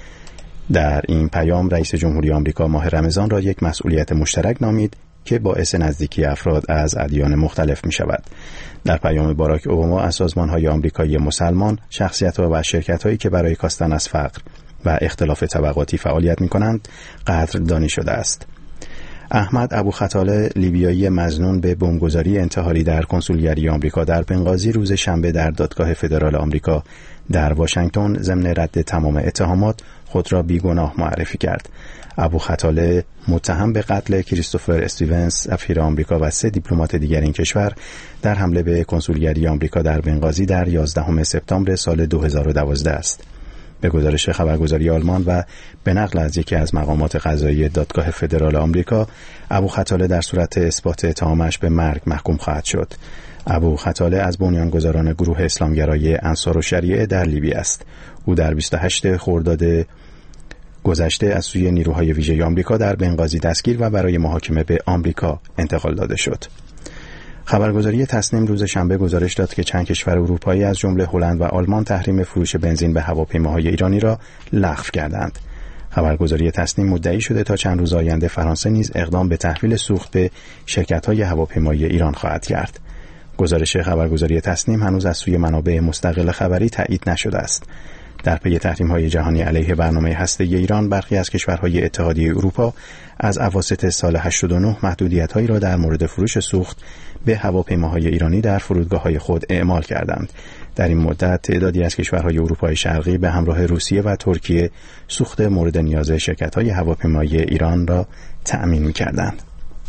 در این پیام رئیس جمهوری آمریکا ماه رمضان را یک مسئولیت مشترک نامید که باعث نزدیکی افراد از ادیان مختلف می شود. در پیام باراک اوباما از سازمان‌های آمریکایی مسلمان، شخصیت‌ها و شرکت‌هایی که برای کاستن از فقر و اختلاف طبقاتی فعالیت می‌کنند قدردانی شده است. احمد ابو خطاله، لیبیایی مظنون به بمبگذاری انتحاری در کنسولگری آمریکا در بنغازی، روز شنبه در دادگاه فدرال آمریکا در واشنگتن ضمن رد تمام اتهامات خود را بیگناه معرفی کرد. ابو خطاله متهم به قتل کریستوفر استیونز، سفیر آمریکا و 3 دیپلمات دیگر این کشور در حمله به کنسولگری آمریکا در بنغازی در 11 سپتامبر سال 2012 است. به گزارش خبرگزاری آلمان و به نقل از یکی از مقامات قضایی دادگاه فدرال آمریکا، ابو خطاله در صورت اثبات اتهامش به مرگ محکوم خواهد شد. ابو خطاله از بنیانگذاران گروه اسلامگرای انصارالشریعه در لیبی است. او در 28 خرداد گذشته از سوی نیروهای ویژه آمریکا در بنغازی دستگیر و برای محاکمه به آمریکا انتقال داده شد. خبرگزاری تصنیم روز شنبه گزارش داد که چند کشور اروپایی از جمله هلند و آلمان تحریم فروش بنزین به هواپیماهای ایرانی را لغو کردند. خبرگزاری تصنیم مدعی شده تا چند روز آینده فرانسه نیز اقدام به تحویل سوخت به شرکت‌های هواپیمایی ایران خواهد کرد. گزارش خبرگزاری تصنیم هنوز از سوی منابع مستقل خبری تایید نشده است. در پی تحریم‌های جهانی علیه برنامه هسته‌ای ایران، برخی از کشورهای اتحادیه اروپا از اواسط سال 89 محدودیت‌هایی را در مورد فروش سوخت به هواپیماهای ایرانی در فرودگاه‌های خود اعمال کردند. در این مدت تعدادی از کشورهای اروپای شرقی به همراه روسیه و ترکیه سوخت مورد نیاز شرکت‌های هواپیمایی ایران را تأمین می‌کردند.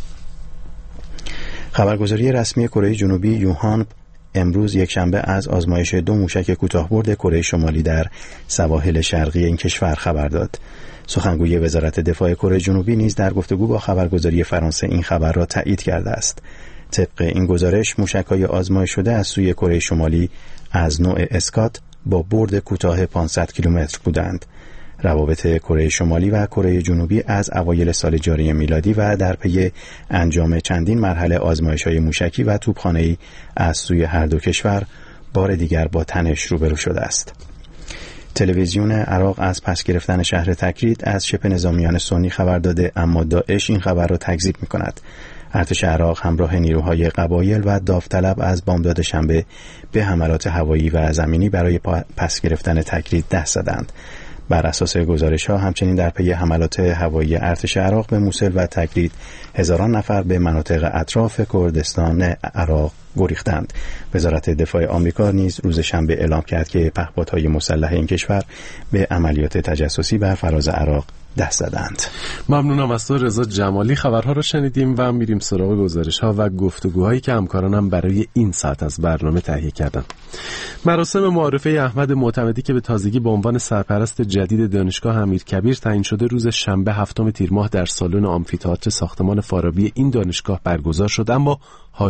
خبرگزاری رسمی کره جنوبی یوهان امروز یکشنبه از آزمایش 2 موشک کوتاه‌برد کره شمالی در سواحل شرقی این کشور خبر داد. سخنگوی وزارت دفاع کره جنوبی نیز در گفتگو با خبرگزاری فرانسه این خبر را تایید کرده است. طبق این گزارش موشک‌های آزمایش شده از سوی کره شمالی از نوع اسکات با برد کوتاه 500 کیلومتر بودند. روابط کره شمالی و کره جنوبی از اوایل سال جاری میلادی و در پی انجام چندین مرحله آزمایش‌های موشکی و توپخانه‌ای از سوی هر دو کشور بار دیگر با تنش روبرو شده است. تلویزیون عراق از پس گرفتن شهر تکریت از شبه نظامیان سنی خبر داده، اما داعش این خبر را تکذیب می‌کند. ارتش عراق همراه نیروهای قبایل و داوطلب از بامداد شنبه به حملات هوایی و زمینی برای پس گرفتن تکریت دست زدند. بر اساس گزارش‌ها همچنین در پی حملات هوایی ارتش عراق به موصل و تکریت هزاران نفر به مناطق اطراف کردستان عراق گریختند. وزارت دفاع آمریکا نیز روز شنبه اعلام کرد که پهپادهای مسلح این کشور به عملیات تجسسی بر فراز عراق دست زدند. ممنونم از تو رضا جمالی. خبرها رو شنیدیم و میریم سراغ گزارش‌ها و گفتگوهایی که همکارانم برای این ساعت از برنامه تهیه کردن. مراسم معارفه احمد معتمدی که به تازگی به عنوان سرپرست جدید دانشگاه امیرکبیر تعیین شده روز شنبه 7 تیر ماه در سالن آمفی‌تئاتر ساختمان فارابی این دانشگاه برگزار شد، اما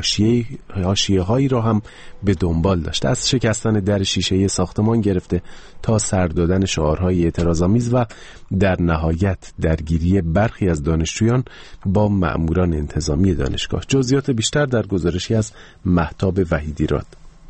حاشیه‌هایی را هم به دنبال داشت. از شکستن در شیشه‌ای ساختمان گرفته تا سر دادن شعارهای اعتراض‌آمیز و در نهایت درگیری برخی از دانشجویان با مأموران انتظامی دانشگاه. جزئیات بیشتر در گزارشی از مهتاب وحیدی‌راد.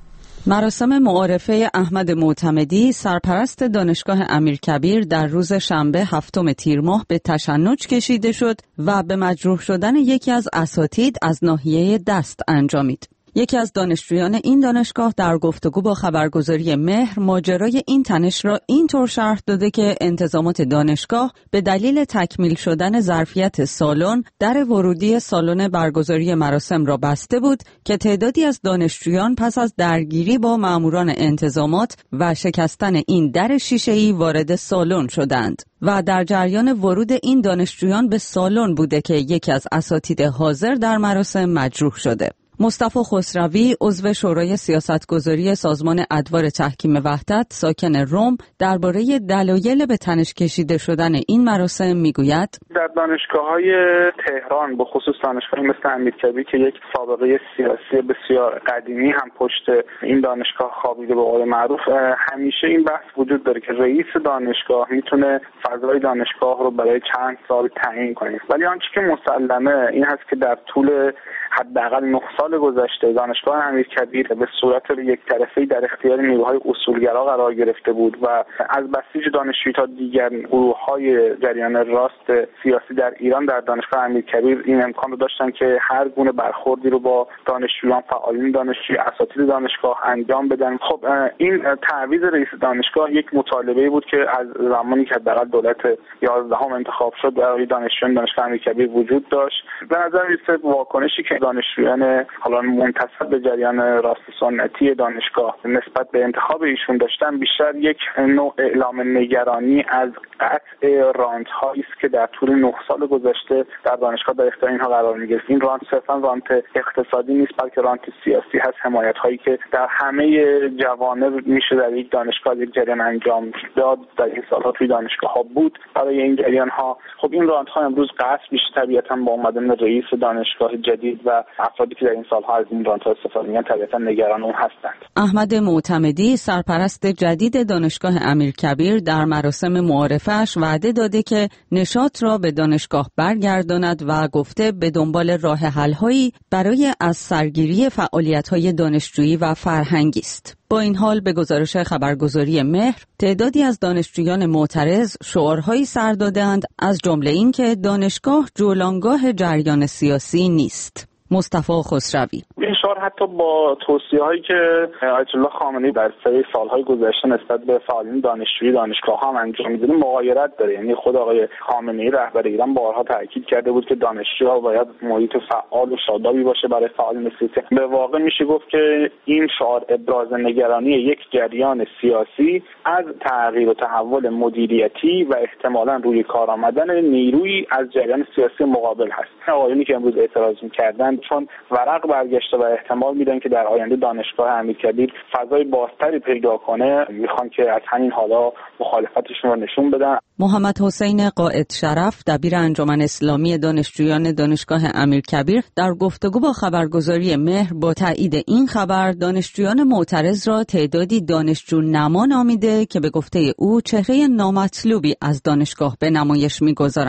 مراسم معارفه احمد معتمدی سرپرست دانشگاه امیرکبیر در روز شنبه 7 تیر ماه به تشنج کشیده شد و به مجروح شدن یکی از اساتید از ناحیه دست انجامید. یکی از دانشجویان این دانشگاه در گفتگو با خبرگزاری مهر ماجرای این تنش را اینطور شرح داده که انتظامات دانشگاه به دلیل تکمیل شدن ظرفیت سالن در ورودی سالن برگزاری مراسم را بسته بود که تعدادی از دانشجویان پس از درگیری با ماموران انتظامات و شکستن این در شیشه‌ای وارد سالن شدند و در جریان ورود این دانشجویان به سالن بوده که یکی از اساتید حاضر در مراسم مجروح شده. مصطفی خسروی عضو شورای سیاستگذاری سازمان ادوار تحکیم وحدت ساکن روم درباره دلایل به تنش کشیده شدن این مراسم میگوید: در دانشگاه‌های تهران به خصوص دانشگاهی مثل امیرکبیر که یک سابقه سیاسی بسیار قدیمی هم پشت این دانشگاه خوابیده به قول معروف، همیشه این بحث وجود داره که رئیس دانشگاه میتونه فضای دانشگاه رو برای چند سال تعیین کنه، ولی آنچه که مسلمه این هست که در طول حداقل 9 سال گذشته دانشگاه امیرکبیر به صورت یک طرفه‌ای در اختیار نیروهای اصولگرا قرار گرفته بود و از بسیج دانشجویی تا دیگر گروه‌های جریان راست سیاسی در ایران در دانشگاه امیرکبیر این امکان رو داشتن که هر گونه برخوردی رو با دانشجویان، فعالین دانشجویی، اساتید دانشگاه انجام بدن. خب این تعویض رئیس دانشگاه یک مطالبه بود که از زمانی که حداقل دولت 11 انتخاب شد برای دانشجویان دانشگاه امیرکبیر وجود داشت. به نظر میاد واکنشی که دانشجویان حالا منتسب به جریان راست سنتی دانشگاه نسبت به انتخاب ایشون داشتن بیشتر یک نوع اعلام نگرانی از قطع رانت‌هایی است که در طول 9 سال گذشته در دانشگاه در اختیار اینها قرار می‌گرفت. این رانت صرفاً رانت اقتصادی نیست بلکه رانت سیاسی هست، حمایت‌هایی که در همه جوانب میشه در یک دانشگاه یک جریان انجام داد در این سال‌ها توی دانشگاه‌ها بود برای این جریان‌ها. خب این رانت‌ها امروز قطع میشه طبیعتاً با اومدن رئیس دانشگاه جدید و افرادی که در این سال‌ها از این رانت‌ها استفاده می‌کنن طبیعتاً نگران اون هستند. احمد معتمدی سرپرست جدید دانشگاه امیرکبیر در مراسم معارفه‌اش وعده داده که نشاط را به دانشگاه برگرداند و گفته به دنبال راه حل‌هایی برای از سرگیری فعالیت‌های دانشجویی و فرهنگی است. با این حال به گزارش خبرگزاری مهر تعدادی از دانشجویان معترض شعارهایی سر دادند، از جمله این که دانشگاه جولانگاه جریان سیاسی نیست. مصطفی خسروی: این شعار حتی با توصیه‌هایی که آیت الله خامنه‌ای در سری سال‌های گذشته نسبت به فعالین دانشجویی دانشگاه‌ها هم انجام می‌داده مغایرت داره. یعنی خود آقای خامنه‌ای رهبر ایران بارها تاکید کرده بود که دانشجوها باید محیط فعال و شادابی باشه برای فعالین سیاسی. به واقع میشه گفت که این شعار ابراز نگرانی یک جریان سیاسی از تغییر و تحول مدیریتی و احتمالاً روی کار آمدن نیرویی از جریان سیاسی مقابل هست. آقایونی که امروز اعتراض می‌کردند چون ورق برگشته و احتمال میدن که در آینده دانشگاه امیرکبیر فضای بازتری پیدا کنه، میخوان که از همین حالا مخالفتشون رو نشون بدن. محمد حسین قائد شرف دبیر انجمن اسلامی دانشجویان دانشگاه امیرکبیر در گفتگو با خبرگزاری مهر با تایید این خبر دانشجویان معترض را تعدادی دانشجو نما نامیده که به گفته او چهره نامطلوبی از دانشگاه به نمایش میگذارند.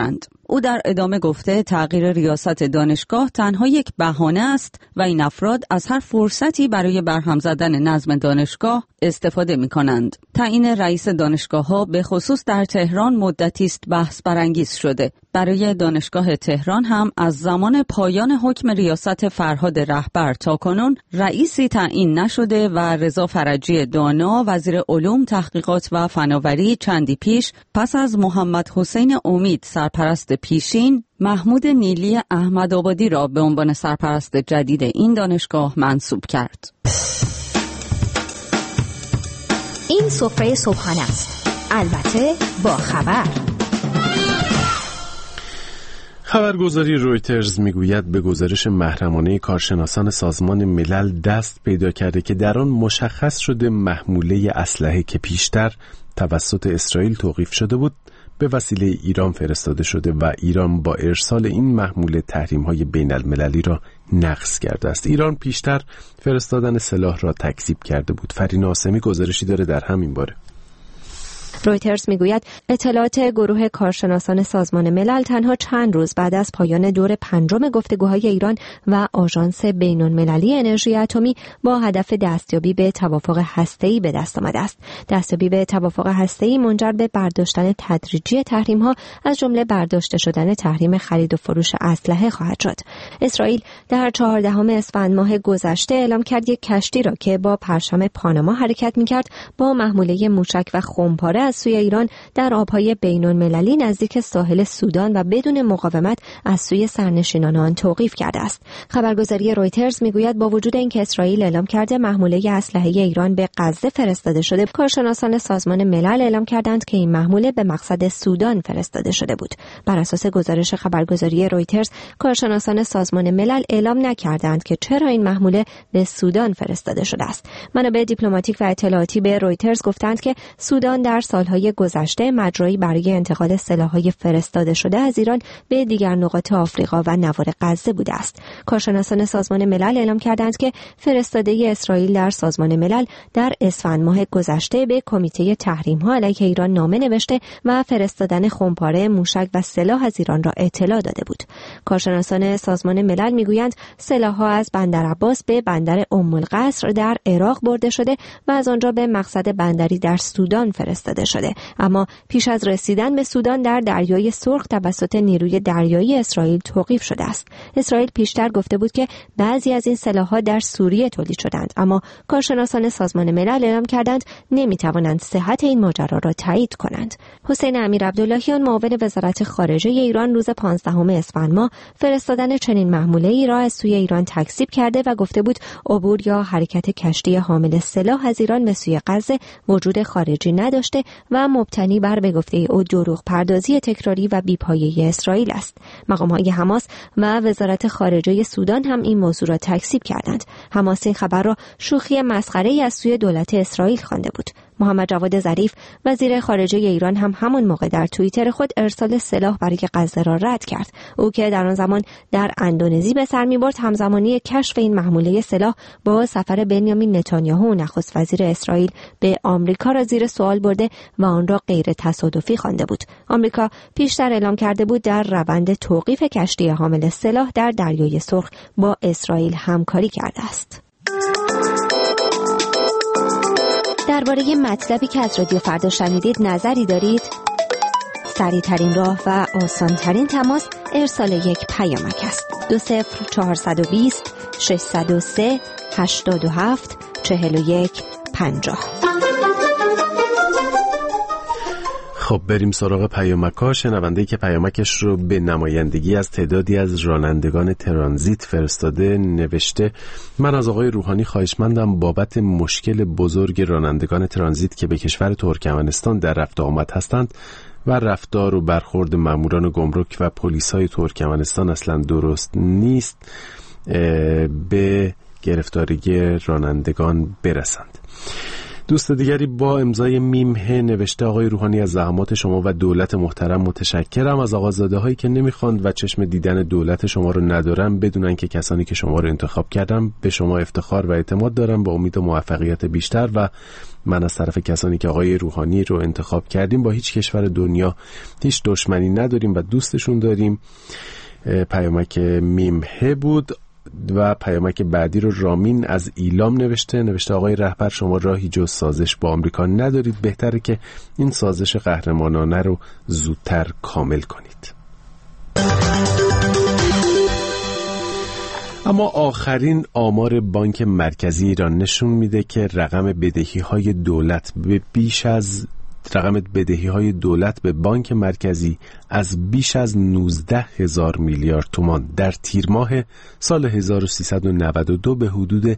او در ادامه گفته تغییر ریاست دانشگاه تنها یک بهانه است و این افراد از هر فرصتی برای برهم زدن نظم دانشگاه استفاده می کنند. تعیین رئیس دانشگاه‌ها به خصوص در تهران مدتی است بحث برانگیز شده. برای دانشگاه تهران هم از زمان پایان حکم ریاست فرهاد رهبر تا کنون رئیسی تعیین نشده و رضا فرجی دانا وزیر علوم، تحقیقات و فناوری چندی پیش پس از محمد حسین امید سرپرست پیشین محمود نیلی احمدآبادی را به عنوان سرپرست جدید این دانشگاه منصوب کرد. این سفره صبحانه است، البته با خبر. خبرگزاری رویترز میگوید به گزارش محرمانه کارشناسان سازمان ملل دست پیدا کرده که در آن مشخص شده محموله اسلحه که پیشتر توسط اسرائیل توقیف شده بود به وسیله ایران فرستاده شده و ایران با ارسال این محموله تحریم‌های بین المللی را نقض کرده است. ایران پیشتر فرستادن سلاح را تکذیب کرده بود. فرین آسمی گزارشی داره در همین باره. رویترز میگوید اطلاعات گروه کارشناسان سازمان ملل تنها چند روز بعد از پایان دور پنجم گفتگوهای ایران و آژانس بین‌المللی انرژی اتمی با هدف دستیابی به توافق هسته‌ای به دست آمده است. دستیابی به توافق هسته‌ای منجر به برداشتن تدریجی تحریم‌ها از جمله برداشته شدن تحریم خرید و فروش اسلحه خواهد شد. اسرائیل در 14 اسفند ماه گذشته اعلام کرد یک کشتی را که با پرچم پاناما حرکت می‌کرد با محموله موشک و خمپاره از سوی ایران در آبهای بین‌المللی نزدیک ساحل سودان و بدون مقاومت از سوی سرنشینان آن توقیف کرده است. خبرگزاری رویترز میگوید با وجود اینکه اسرائیل اعلام کرده محموله اسلحه ایران به غزه فرستاده شده، کارشناسان سازمان ملل اعلام کردند که این محموله به مقصد سودان فرستاده شده بود. بر اساس گزارش خبرگزاری رویترز، کارشناسان سازمان ملل اعلام نکردند که چرا این محموله به سودان فرستاده شده است. منابع دیپلماتیک و اطلاعاتی به رویترز گفتند که سودان در سالهای گذشته مجرایی برای انتقال سلاح‌های فرستاده شده از ایران به دیگر نقاط آفریقا و نوار غزه بوده است. کارشناسان سازمان ملل اعلام کردند که فرستاده اسرائیل در سازمان ملل در اسفند ماه گذشته به کمیته تحریم‌ها علیه ایران نامه نوشته و فرستادن خمپاره، موشک و سلاح از ایران را اطلاع داده بود. کارشناسان سازمان ملل میگویند سلاح‌ها از بندر عباس به بندر ام القصر در عراق برده شده و از آنجا به مقصد بندری در سودان فرستاده شده، اما پیش از رسیدن به سودان در دریای سرخ توسط نیروی دریایی اسرائیل توقیف شده است. اسرائیل پیشتر گفته بود که بعضی از این سلاح‌ها در سوریه تولید شدند، اما کارشناسان سازمان ملل اعلام کردند نمی‌توانند صحت این ماجرا را تایید کنند. حسین امیرعبداللهیان معاون وزارت خارجه ایران روز 15 اسفند ماه فرستادن چنین محموله‌ای را از سوی ایران تکذیب کرده و گفته بود عبور یا حرکت کشتی حامل سلاح از ایران به سوی غزه وجود خارجی نداشته و مبتنی بر به گفته او دروغ پردازی تکراری و بی‌پایه اسرائیل است. مقام‌های حماس و وزارت خارجه سودان هم این موضوع را تکذیب کردند. حماس این خبر را شوخی مسخره‌ای از سوی دولت اسرائیل خوانده بود. محمد جواد ظریف وزیر خارجه ایران هم همون موقع در توییتر خود ارسال سلاح برای غزه را رد کرد. او که در آن زمان در اندونزی به سر می‌برد همزمانی کشف این محموله سلاح با سفر بنیامین نتانیاهو نخست وزیر اسرائیل به آمریکا را زیر سوال برده و آن را غیر تصادفی خوانده بود. آمریکا پیشتر اعلام کرده بود در روند توقیف کشتی حامل سلاح در دریای سرخ با اسرائیل همکاری کرده است. درباره مطلبی که از رادیو فردا شنیدید نظری دارید؟ سریع‌ترین راه و آسان‌ترین تماس ارسال یک پیامک است. 20420 603 87 41 50. خب بریم سراغ پیامک‌ها. شنونده‌ای که پیامکش رو به نمایندگی از تعدادی از رانندگان ترانزیت فرستاده نوشته: من از آقای روحانی خواهشمندم بابت مشکل بزرگ رانندگان ترانزیت که به کشور ترکمنستان در رفت و آمد هستند و رفتار و برخورد ماموران گمرک و پلیس‌های ترکمنستان اصلا درست نیست به گرفتاری رانندگان برسند. دوست دیگری با امضای میمه نوشته آقای روحانی از زحمات شما و دولت محترم متشکرم. از آقازاده هایی که نمیخواند و چشم دیدن دولت شما رو ندارم، بدونن که کسانی که شما رو انتخاب کردم به شما افتخار و اعتماد دارم با امید و موفقیت بیشتر و من از طرف کسانی که آقای روحانی رو انتخاب کردیم با هیچ کشور دنیا هیچ دشمنی نداریم و دوستشون داریم. پیامک میمه بود. و پیامک بعدی رو رامین از ایلام نوشته آقای رهبر شما راهی جز سازش با آمریکا ندارید، بهتره که این سازش قهرمانانه رو زودتر کامل کنید. اما آخرین آمار بانک مرکزی ایران نشون میده که رقم بدهی‌های دولت به بانک مرکزی از بیش از 19,000 میلیارد تومان در تیر ماه سال 1392 به حدود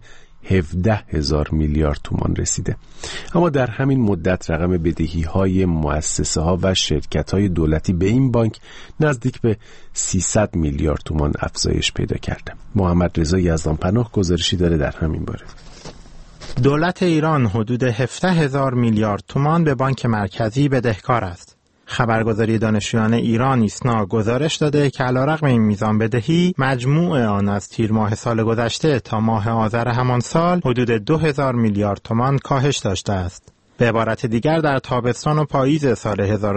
17,000 میلیارد تومان رسیده. اما در همین مدت رقم بدهی‌های مؤسسه‌ها و شرکت‌های دولتی به این بانک نزدیک به 300 میلیارد تومان افزایش پیدا کرده. محمد رضا یزدانپناه گزارشی داره در همین باره. دولت ایران حدود 17,000 میلیارد تومان به بانک مرکزی بدهکار است. خبرگزاری دانشجویان ایران ایسنا گزارش داده که علیرغم این میزان بدهی، مجموع آن از تیر ماه سال گذشته تا ماه آذر همان سال حدود 2,000 میلیارد تومان کاهش داشته است. به عبارت دیگر در تابستان و پاییز سال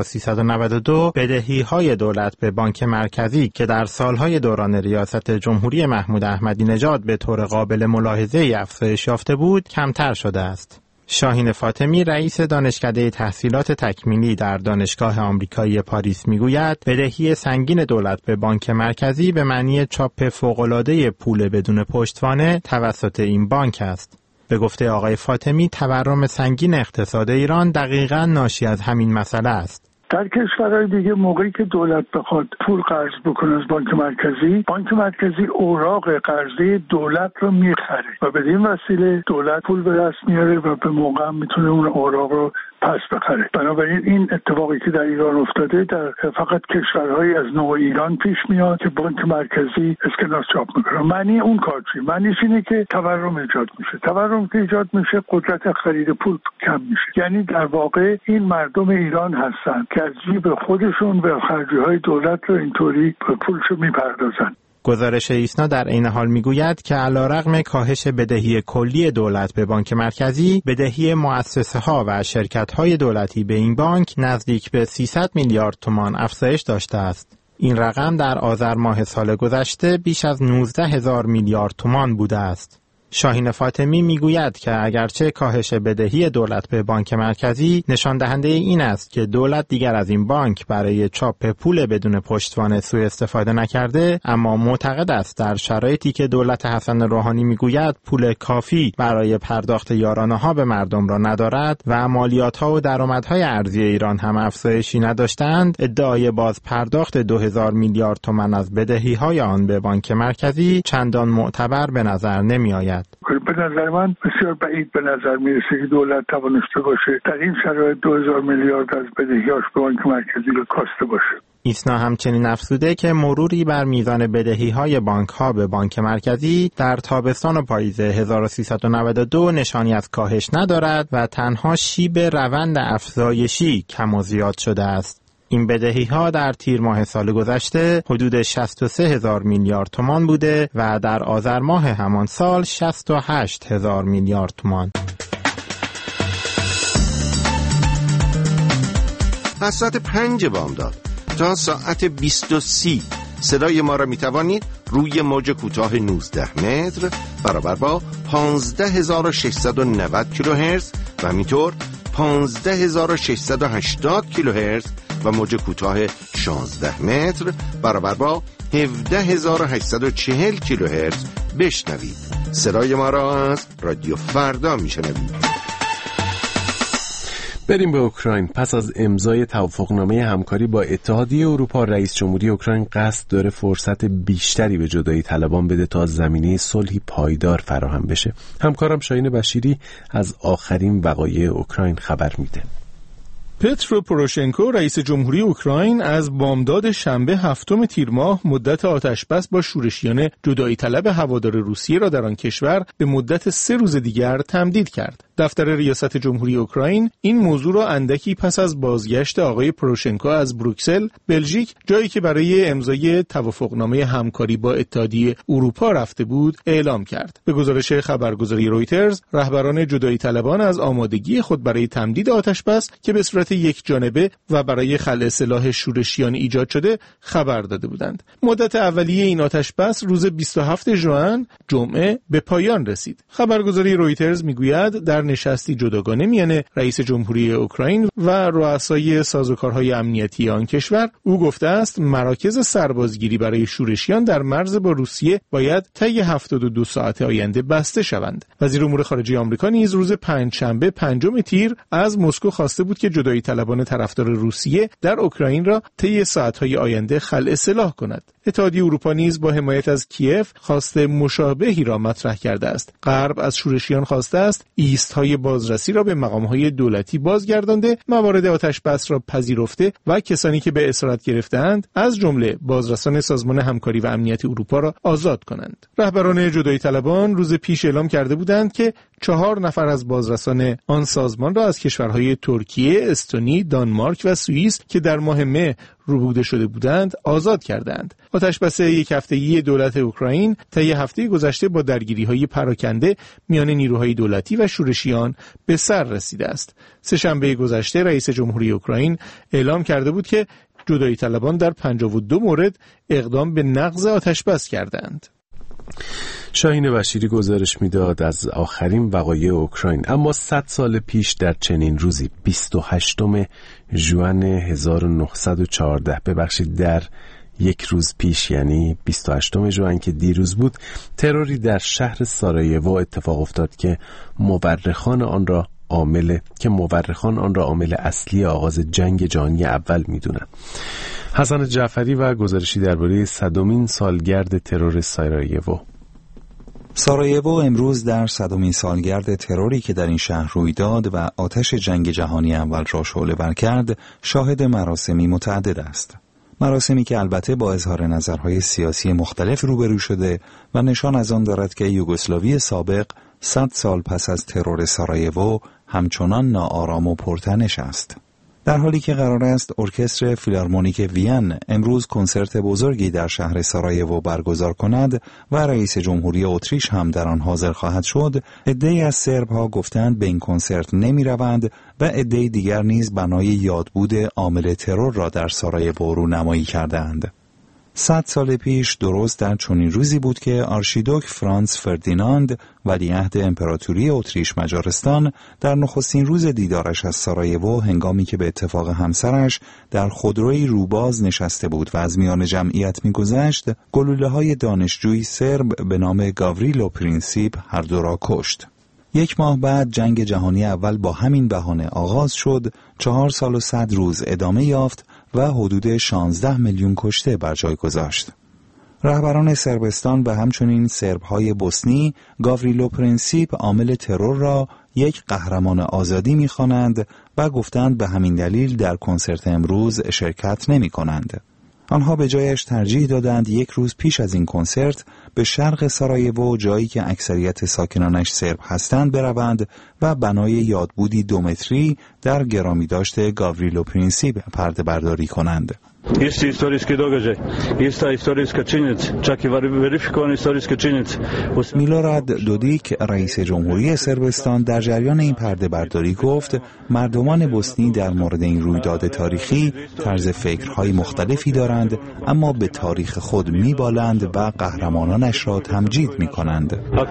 1392 بدهی‌های دولت به بانک مرکزی که در سالهای دوران ریاست جمهوری محمود احمدی نژاد به طور قابل ملاحظه افزایش یافته بود، کمتر شده است. شاهین فاطمی رئیس دانشکده تحصیلات تکمیلی در دانشگاه آمریکایی پاریس میگوید بدهی سنگین دولت به بانک مرکزی به معنی چاپ فوق‌العاده پول بدون پشتوانه توسط این بانک است. به گفته آقای فاطمی تورم سنگین اقتصاد ایران دقیقاً ناشی از همین مسئله است. در کشورهای دیگه موقعی که دولت بخواد پول قرض بکنه از بانک مرکزی اوراق قرضی دولت رو میخره و بدین وسیله دولت پول به دست میاره و به موقع میتونه اون اوراق رو پس بخره. بنابراین این اتفاقی که در ایران افتاده در فقط کشورهای از نوع ایران پیش میاد که بانک مرکزی اسکناس چاپ میکنه. معنی اون کار چیه؟ معنیش اینه که تورم ایجاد میشه. تورم که ایجاد میشه قدرت خرید پول کم میشه. یعنی در واقع این مردم ایران هستن که از جیب خودشون به خرجی‌های دولت رو اینطوری به پولشو میپردازن. گزارش ایسنا در عین حال میگوید که علیرغم کاهش بدهی کلی دولت به بانک مرکزی، بدهی مؤسسه‌ها و شرکت‌های دولتی به این بانک نزدیک به 300 میلیارد تومان افزایش داشته است. این رقم در آذر ماه سال گذشته بیش از 19,000 میلیارد تومان بوده است. شاهین فاطمی میگوید که اگرچه کاهش بدهی دولت به بانک مرکزی نشان دهنده این است که دولت دیگر از این بانک برای چاپ پول بدون پشتوانه سوء استفاده نکرده، اما معتقد است در شرایطی که دولت حسن روحانی میگوید پول کافی برای پرداخت یارانه‌ها به مردم را ندارد و مالیات‌ها و درآمدهای ارزی ایران هم افزایشی نداشتند، ادعای باز پرداخت 2,000 میلیارد تومان از بدهی‌های آن به بانک مرکزی چندان معتبر به نظر نمی‌آید. به نظر من بسیار بعید به نظر میرسه که دولت توانسته باشه در این شرایط 2,000 میلیارد از بدهیاش به بانک مرکزی رو کاسته باشه. ایسنا همچنین افزوده که مروری بر میزان بدهی‌های بانک‌ها به بانک مرکزی در تابستان و پاییز 1392 نشانی از کاهش ندارد و تنها شیب روند افزایشی کم و زیاد شده است. این بدهی‌ها در تیر ماه سال گذشته حدود 63,000 میلیارد تومان بوده و در آذر ماه همان سال 68,000 میلیارد تومان. از ساعت 5 بامداد تا ساعت 20:30 صدای ما را می توانید روی موج کوتاه 19 متر برابر با 15,690 کیلوهرتز و همینطور 15,680 کیلوهرتز و موج کوتاه 16 متر برابر با 17,840 کیلوهرتز بشنوید. صدای ما را از رادیو فردا میشنوید. بریم به اوکراین. پس از امضای توافقنامه همکاری با اتحادیه اروپا، رئیس جمهوری اوکراین قصد داره فرصت بیشتری به جدایی طلبان بده تا زمینه صلحی پایدار فراهم بشه. همکارم شاهین بشیری از آخرین وقایع اوکراین خبر میده. پترو پوروشنکو رئیس جمهوری اوکراین از بامداد شنبه 7 تیر ماه مدت آتشبس با شورشیان جدایی طلب هوادار روسیه را در آن کشور به مدت 3 روز دیگر تمدید کرد. دفتر ریاست جمهوری اوکراین این موضوع را اندکی پس از بازگشت آقای پوروشنکو از بروکسل، بلژیک، جایی که برای امضای توافقنامه همکاری با اتحادیه اروپا رفته بود، اعلام کرد. به گزارش خبرگزاری رویترز، رهبران جدایی طلبان از آمادگی خود برای تمدید آتشبس که به صورت یک جانبه و برای خلع سلاح شورشیان ایجاد شده خبر داده بودند. مدت اولیه این آتشبس روز 27 ژوئن جمعه به پایان رسید. خبرگزاری رویترز میگوید در نشستی جداگانه میان رئیس جمهوری اوکراین و رؤسای سازوکارهای امنیتی آن کشور، او گفته است مراکز سربازگیری برای شورشیان در مرز با روسیه باید طی 72 ساعت آینده بسته شوند. وزیر امور خارجه آمریکا نیز روز پنجشنبه 5 تیر از مسکو خواسته بود که جدایی طلبان طرفدار روسیه در اوکراین را طی ساعت‌های آینده خلع سلاح کند. اتحادیه اروپا نیز با حمایت از کیف خواست مشابهی را مطرح کرده است. غرب از شورشیان خواسته است ایست‌های بازرسی را به مقام‌های دولتی بازگردانده، موارد آتشبس را پذیرفته و کسانی که به اسارت گرفته‌اند از جمله بازرسان سازمان همکاری و امنیت اروپا را آزاد کنند. رهبران جدایی طلبان روز پیش اعلام کرده بودند که 4 نفر از بازرسان آن سازمان را از کشورهای ترکیه، استونی، دانمارک و سوئیس که در ماه مه ربوده شده بودند آزاد کردند. آتشبس یک هفته‌ای دولت اوکراین طی هفته گذشته با درگیری‌های پراکنده میان نیروهای دولتی و شورشیان به سر رسیده است. سه‌شنبه گذشته رئیس جمهوری اوکراین اعلام کرده بود که جدایی طلبان در 52 مورد اقدام به نقض آتشبس کردند. شاهین بشیری گزارش میداد از آخرین وقایع اوکراین. اما 100 سال پیش در چنین روزی 28 ژوئن 1914 ببخشید در یک روز پیش، یعنی 28 ژوئن که دیروز بود، تروری در شهر سارایوو اتفاق افتاد که مورخان آن را عامل اصلی آغاز جنگ جهانی اول میدونن. حسن جعفری و گزارشی درباره 100مین سالگرد ترور سارایوو. سارایوو امروز در 100مین سالگرد تروری که در این شهر روی داد و آتش جنگ جهانی اول را شعله‌ور کرد، شاهد مراسمی متعدد است. مراسمی که البته با اظهار نظرهای سیاسی مختلف روبرو شده و نشان از آن دارد که یوگسلاوی سابق 100 سال پس از ترور سارایوو همچنان ناآرام و پرتنش است. در حالی که قرار است ارکستر فیلارمونیک وین امروز کنسرت بزرگی در شهر سارایوو برگزار کند و رئیس جمهوری اتریش هم در آن حاضر خواهد شد، عده‌ای از سرب‌ها گفتند به این کنسرت نمی‌روند و عده‌ای دیگر نیز بنای یادبود عامل ترور را در سارایوو رونمایی کردند. 100 سال پیش درست در چنین روزی بود که آرشیدوک فرانس فردیناند ولیعهد امپراتوری اتریش مجارستان در نخستین روز دیدارش از سارایوو هنگامی که به اتفاق همسرش در خودروی روباز نشسته بود و از میان جمعیت می‌گذشت، گلوله‌های دانشجوی سرب به نام گاوریلو پرینسیپ هر دو را کشت. 1 ماه بعد جنگ جهانی اول با همین بهانه آغاز شد، 4 سال و 100 روز ادامه یافت و حدود 16 میلیون کشته بر جای گذاشت. رهبران سربستان و همچنین سرب‌های بوسنی گاوریلو پرینسیپ عامل ترور را یک قهرمان آزادی می‌خوانند و گفتند به همین دلیل در کنسرت امروز شرکت نمی‌کنند. آنها به جایش ترجیح دادند 1 روز پیش از این کنسرت به شرق سارایوو، جایی که اکثریت ساکنانش سرب هستند، بروند و بنای یادبودی 2 متری در گرامی داشته گاوریلو پرینسیپ پرده برداری کنند. Isti istorijski događaj, ista istorijska činjenica, čak i verifikovana istorijska činjenica. میلوراد دودیک رئیس جمهوری سربستان در جریان این پرده برداری گفت مردمان بوسنی در مورد این رویداد تاریخی طرز فکرهای مختلفی دارند، اما به تاریخ خود میبالند و قهرمانانش را تمجید میکنند.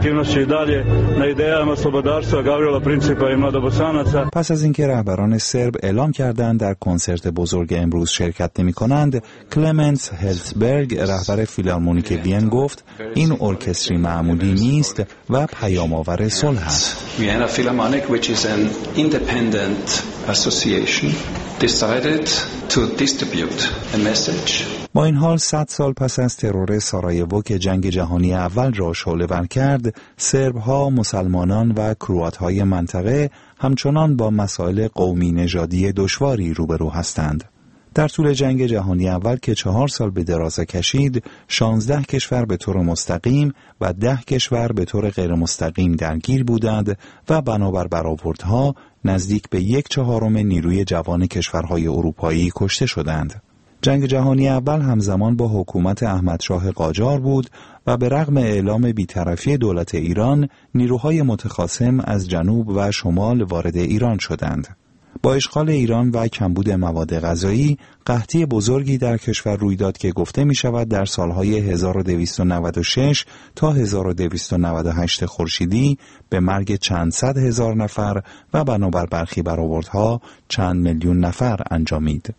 پس از اینکه رهبران سرب اعلام کردند در کنسرت بزرگ امروز شرکت نمی‌کنند، کلمنس هلتبرگ رهبر فیلارمونیک وین گفت این ارکستری معمولی نیست و پیام‌آور صلح است. Vienna Philharmonic, which is an independent association, decided to distribute a message. با این حال 100 سال پس از ترور سارایوو که جنگ جهانی اول را شعله‌ور کرد، سرب‌ها، مسلمانان و کروات‌های منطقه همچنان با مسائل قومی نژادی دشواری روبرو هستند. در طول جنگ جهانی اول که 4 سال به درازا کشید، 16 کشور به طور مستقیم و 10 کشور به طور غیر مستقیم درگیر بودند و بنابر برآوردها نزدیک به 1/4 نیروی جوان کشورهای اروپایی کشته شدند. جنگ جهانی اول همزمان با حکومت احمدشاه قاجار بود و به رغم اعلام بی‌طرفی دولت ایران، نیروهای متخاصم از جنوب و شمال وارد ایران شدند. با اشغال ایران و کمبود مواد غذایی، قحطی بزرگی در کشور روی داد که گفته می شود در سالهای 1296 تا 1298 خورشیدی به مرگ چند صد هزار نفر و بنابر برخی برآوردها چند میلیون نفر انجامید.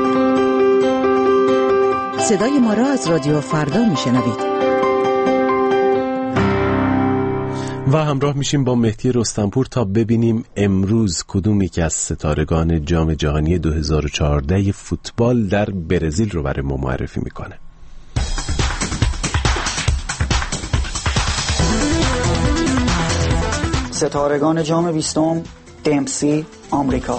صدای ما را از رادیو فردا می شنوید. و همراه میشیم با مهدی رستمپور تا ببینیم امروز کدوم یکی از ستارگان جام جهانی 2014 فوتبال در برزیل رو برای ما معرفی میکنه. ستارگان جام 20 دمپسی، آمریکا.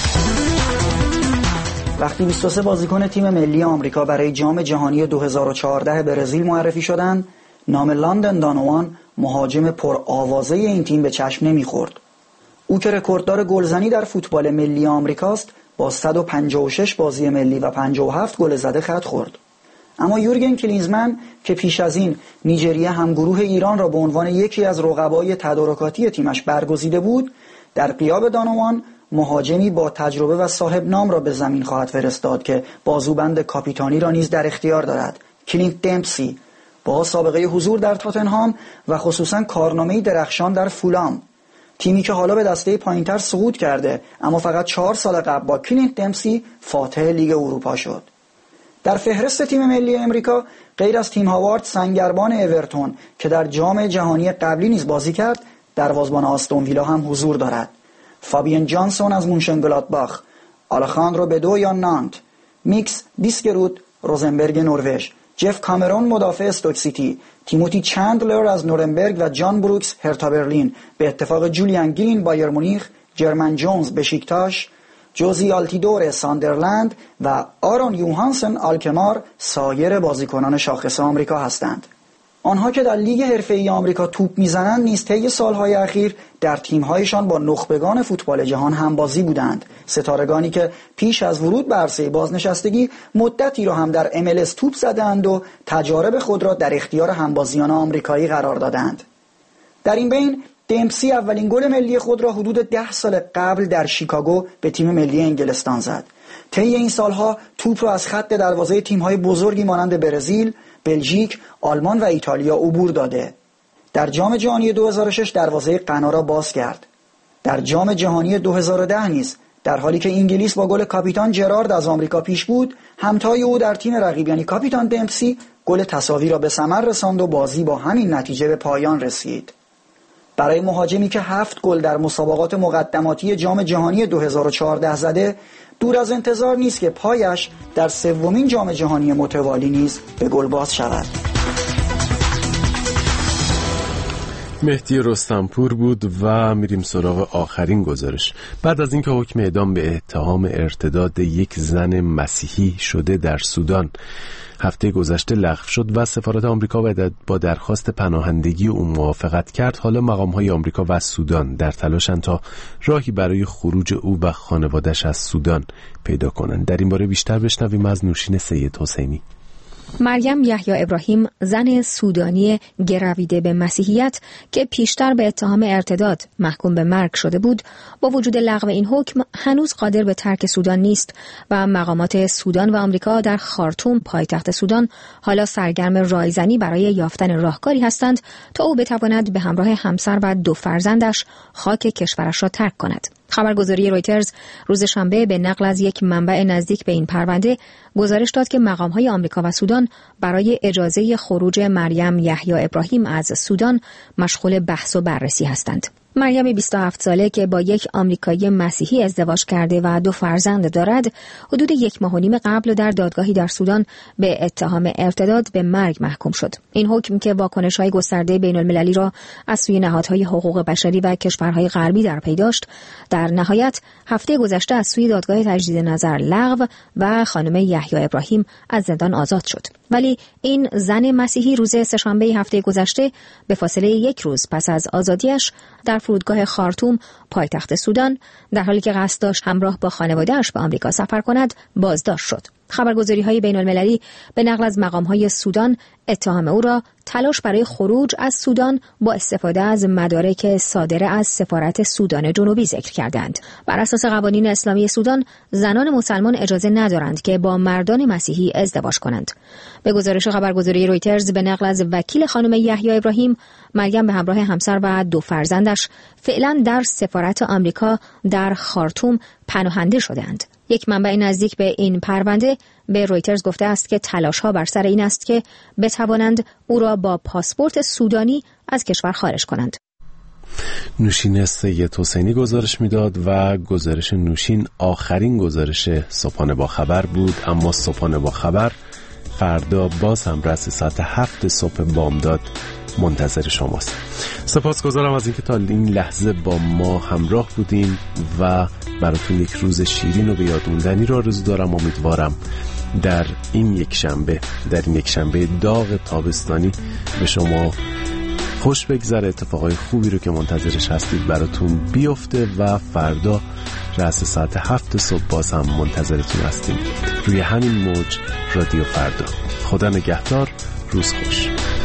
وقتی 23 بازیکن تیم ملی آمریکا برای جام جهانی 2014 برزیل معرفی شدند، نام لندن دانوان مهاجم پرآوازه این تیم به چشم نمیخورد. او که رکورددار گلزنی در فوتبال ملی آمریکاست، با 156 بازی ملی و 57 گل زده خط خورد. اما یورگن کلینزمن که پیش از این نیجریه همگروه ایران را به عنوان یکی از رقبای تدارکاتی تیمش برگزیده بود، در غیاب دانوان مهاجمی با تجربه و صاحب نام را به زمین خواهد فرستاد که بازوبند کاپیتانی را نیز در اختیار دارد. کلینت دمپسی با سابقه حضور در تاتنهام و خصوصا کارنامه‌ای درخشان در فولام، تیمی که حالا به دسته پایینتر سقوط کرده اما فقط 4 سال قبل با کلینت دمپسی فاتح لیگ اروپا شد. در فهرست تیم ملی امریکا غیر از تیم هاوارد سنگربان اورتون که در جام جهانی قبلی نیز بازی کرد، دروازه‌بان آستون ویلا هم حضور دارد. فابین جانسون از مونشنگلادباخ، آلخاندرو بدو یا نانت، میکس بیسکرود روزنبرگ نروژ، جف کامرون مدافع استوک سیتی، تیموتی چندلر از نورنبرگ و جان بروکس هرتا برلین، به اتفاق جولیان گیلین بایر مونیخ، جرمن جونز بشیکتاش، جوزی آلتیدور ساندرلند و آرون یوهانسن آلکمار سایر بازیکنان شاخص آمریکا هستند. آنها که در لیگ حرفه‌ای آمریکا توپ میزنند نیز طی سالهای اخیر در تیم‌هایشان با نخبگان فوتبال جهان همبازی بودند. ستارگانی که پیش از ورود به عرصه بازنشستگی مدتی را هم در MLS توپ زدند و تجارب خود را در اختیار همبازیان آمریکایی قرار دادند. در این بین دمپسی اولین گل ملی خود را حدود 10 سال قبل در شیکاگو به تیم ملی انگلستان زد. طی این سالها توپ را از خط دروازه تیم‌های بزرگی مانند برزیل، بلژیک، آلمان و ایتالیا عبور داده. در جام جهانی 2006 دروازه غنا را باز کرد. در جام جهانی 2010 نیز در حالی که انگلیس با گل کاپیتان جرارد از آمریکا پیش بود، همتای او در تیم رقیب یعنی کاپیتان دمپسی گل تساوی را به ثمر رساند و بازی با همین نتیجه به پایان رسید. برای مهاجمی که 7 گل در مسابقات مقدماتی جام جهانی 2014 زده، دور از انتظار نیست که پایش در 3مین جام جهانی متوالی نیز به گل باز شود. مهدی رستمپور بود و میریم سراغ آخرین گزارش. بعد از اینکه حکم اعدام به اتهام ارتداد یک زن مسیحی شده در سودان هفته گذشته لغو شد و سفارت آمریکا با درخواست پناهندگی او موافقت کرد، حالا مقام‌های آمریکا و سودان در تلاشند تا راهی برای خروج او و خانواده‌اش از سودان پیدا کنند. در این باره بیشتر بشنویم از نوشین سید حسینی. مریم یحیی ابراهیم، زن سودانی گرویده به مسیحیت که پیشتر به اتهام ارتداد محکوم به مرگ شده بود، با وجود لغو این حکم هنوز قادر به ترک سودان نیست و مقامات سودان و آمریکا در خارتوم پایتخت سودان حالا سرگرم رایزنی برای یافتن راهکاری هستند تا او بتواند به همراه همسر و 2 فرزندش خاک کشورش را ترک کند. خبرگزاری رویترز روز شنبه به نقل از یک منبع نزدیک به این پرونده گزارش داد که مقام‌های آمریکا و سودان برای اجازه خروج مریم یحیی ابراهیم از سودان مشغول بحث و بررسی هستند. مریم 27 ساله که با یک آمریکایی مسیحی ازدواج کرده و 2 فرزند دارد، حدود 1 ماه و نیم قبل در دادگاهی در سودان به اتهام ارتداد به مرگ محکوم شد. این حکم که واکنش‌های گسترده بین‌المللی را از سوی نهادهای حقوق بشری و کشورهای غربی در پی داشت، در نهایت هفته گذشته از سوی دادگاه تجدید نظر لغو و خانم یحیی ابراهیم از زندان آزاد شد. ولی این زن مسیحی روز سه‌شنبه هفته گذشته به فاصله 1 روز پس از آزادیش در فرودگاه خارتوم پایتخت سودان در حالی که قصد داشت همراه با خانواده‌اش به آمریکا سفر کند بازداشت شد. خبرگزاری‌های بین‌المللی به نقل از مقام‌های سودان اتهام او را تلاش برای خروج از سودان با استفاده از مدارک صادره از سفارت سودان جنوبی ذکر کردند. بر اساس قوانین اسلامی سودان، زنان مسلمان اجازه ندارند که با مردان مسیحی ازدواج کنند. به گزارش خبرگزاری رویترز به نقل از وکیل خانم یحیی ابراهیم، مریم به همراه همسر و 2 فرزندش فعلا در سفارت آمریکا در خارتوم پناهنده شدند. یک منبع نزدیک به این پرونده به رویترز گفته است که تلاش‌ها بر سر این است که بتوانند او را با پاسپورت سودانی از کشور خارج کنند. نوشین سید حسینی گزارش میداد و گزارش نوشین آخرین گزارش صبحانه با خبر بود. اما صبحانه با خبر فردا باز هم رأس ساعت 7 صبح بامداد منتظر شماست. سپاسگزارم از اینکه تا این لحظه با ما همراه بودین و براتون یک روز شیرین و به یاد موندنی رو آرزو دارم. امیدوارم در این یک شنبه داغ تابستانی به شما خوش بگذره، اتفاقای خوبی رو که منتظرش هستید براتون بیفته و فردا رأس ساعت 7 صبح باز هم منتظرتون هستیم روی همین موج رادیو فردا. خدا نگهدار، روز خوش.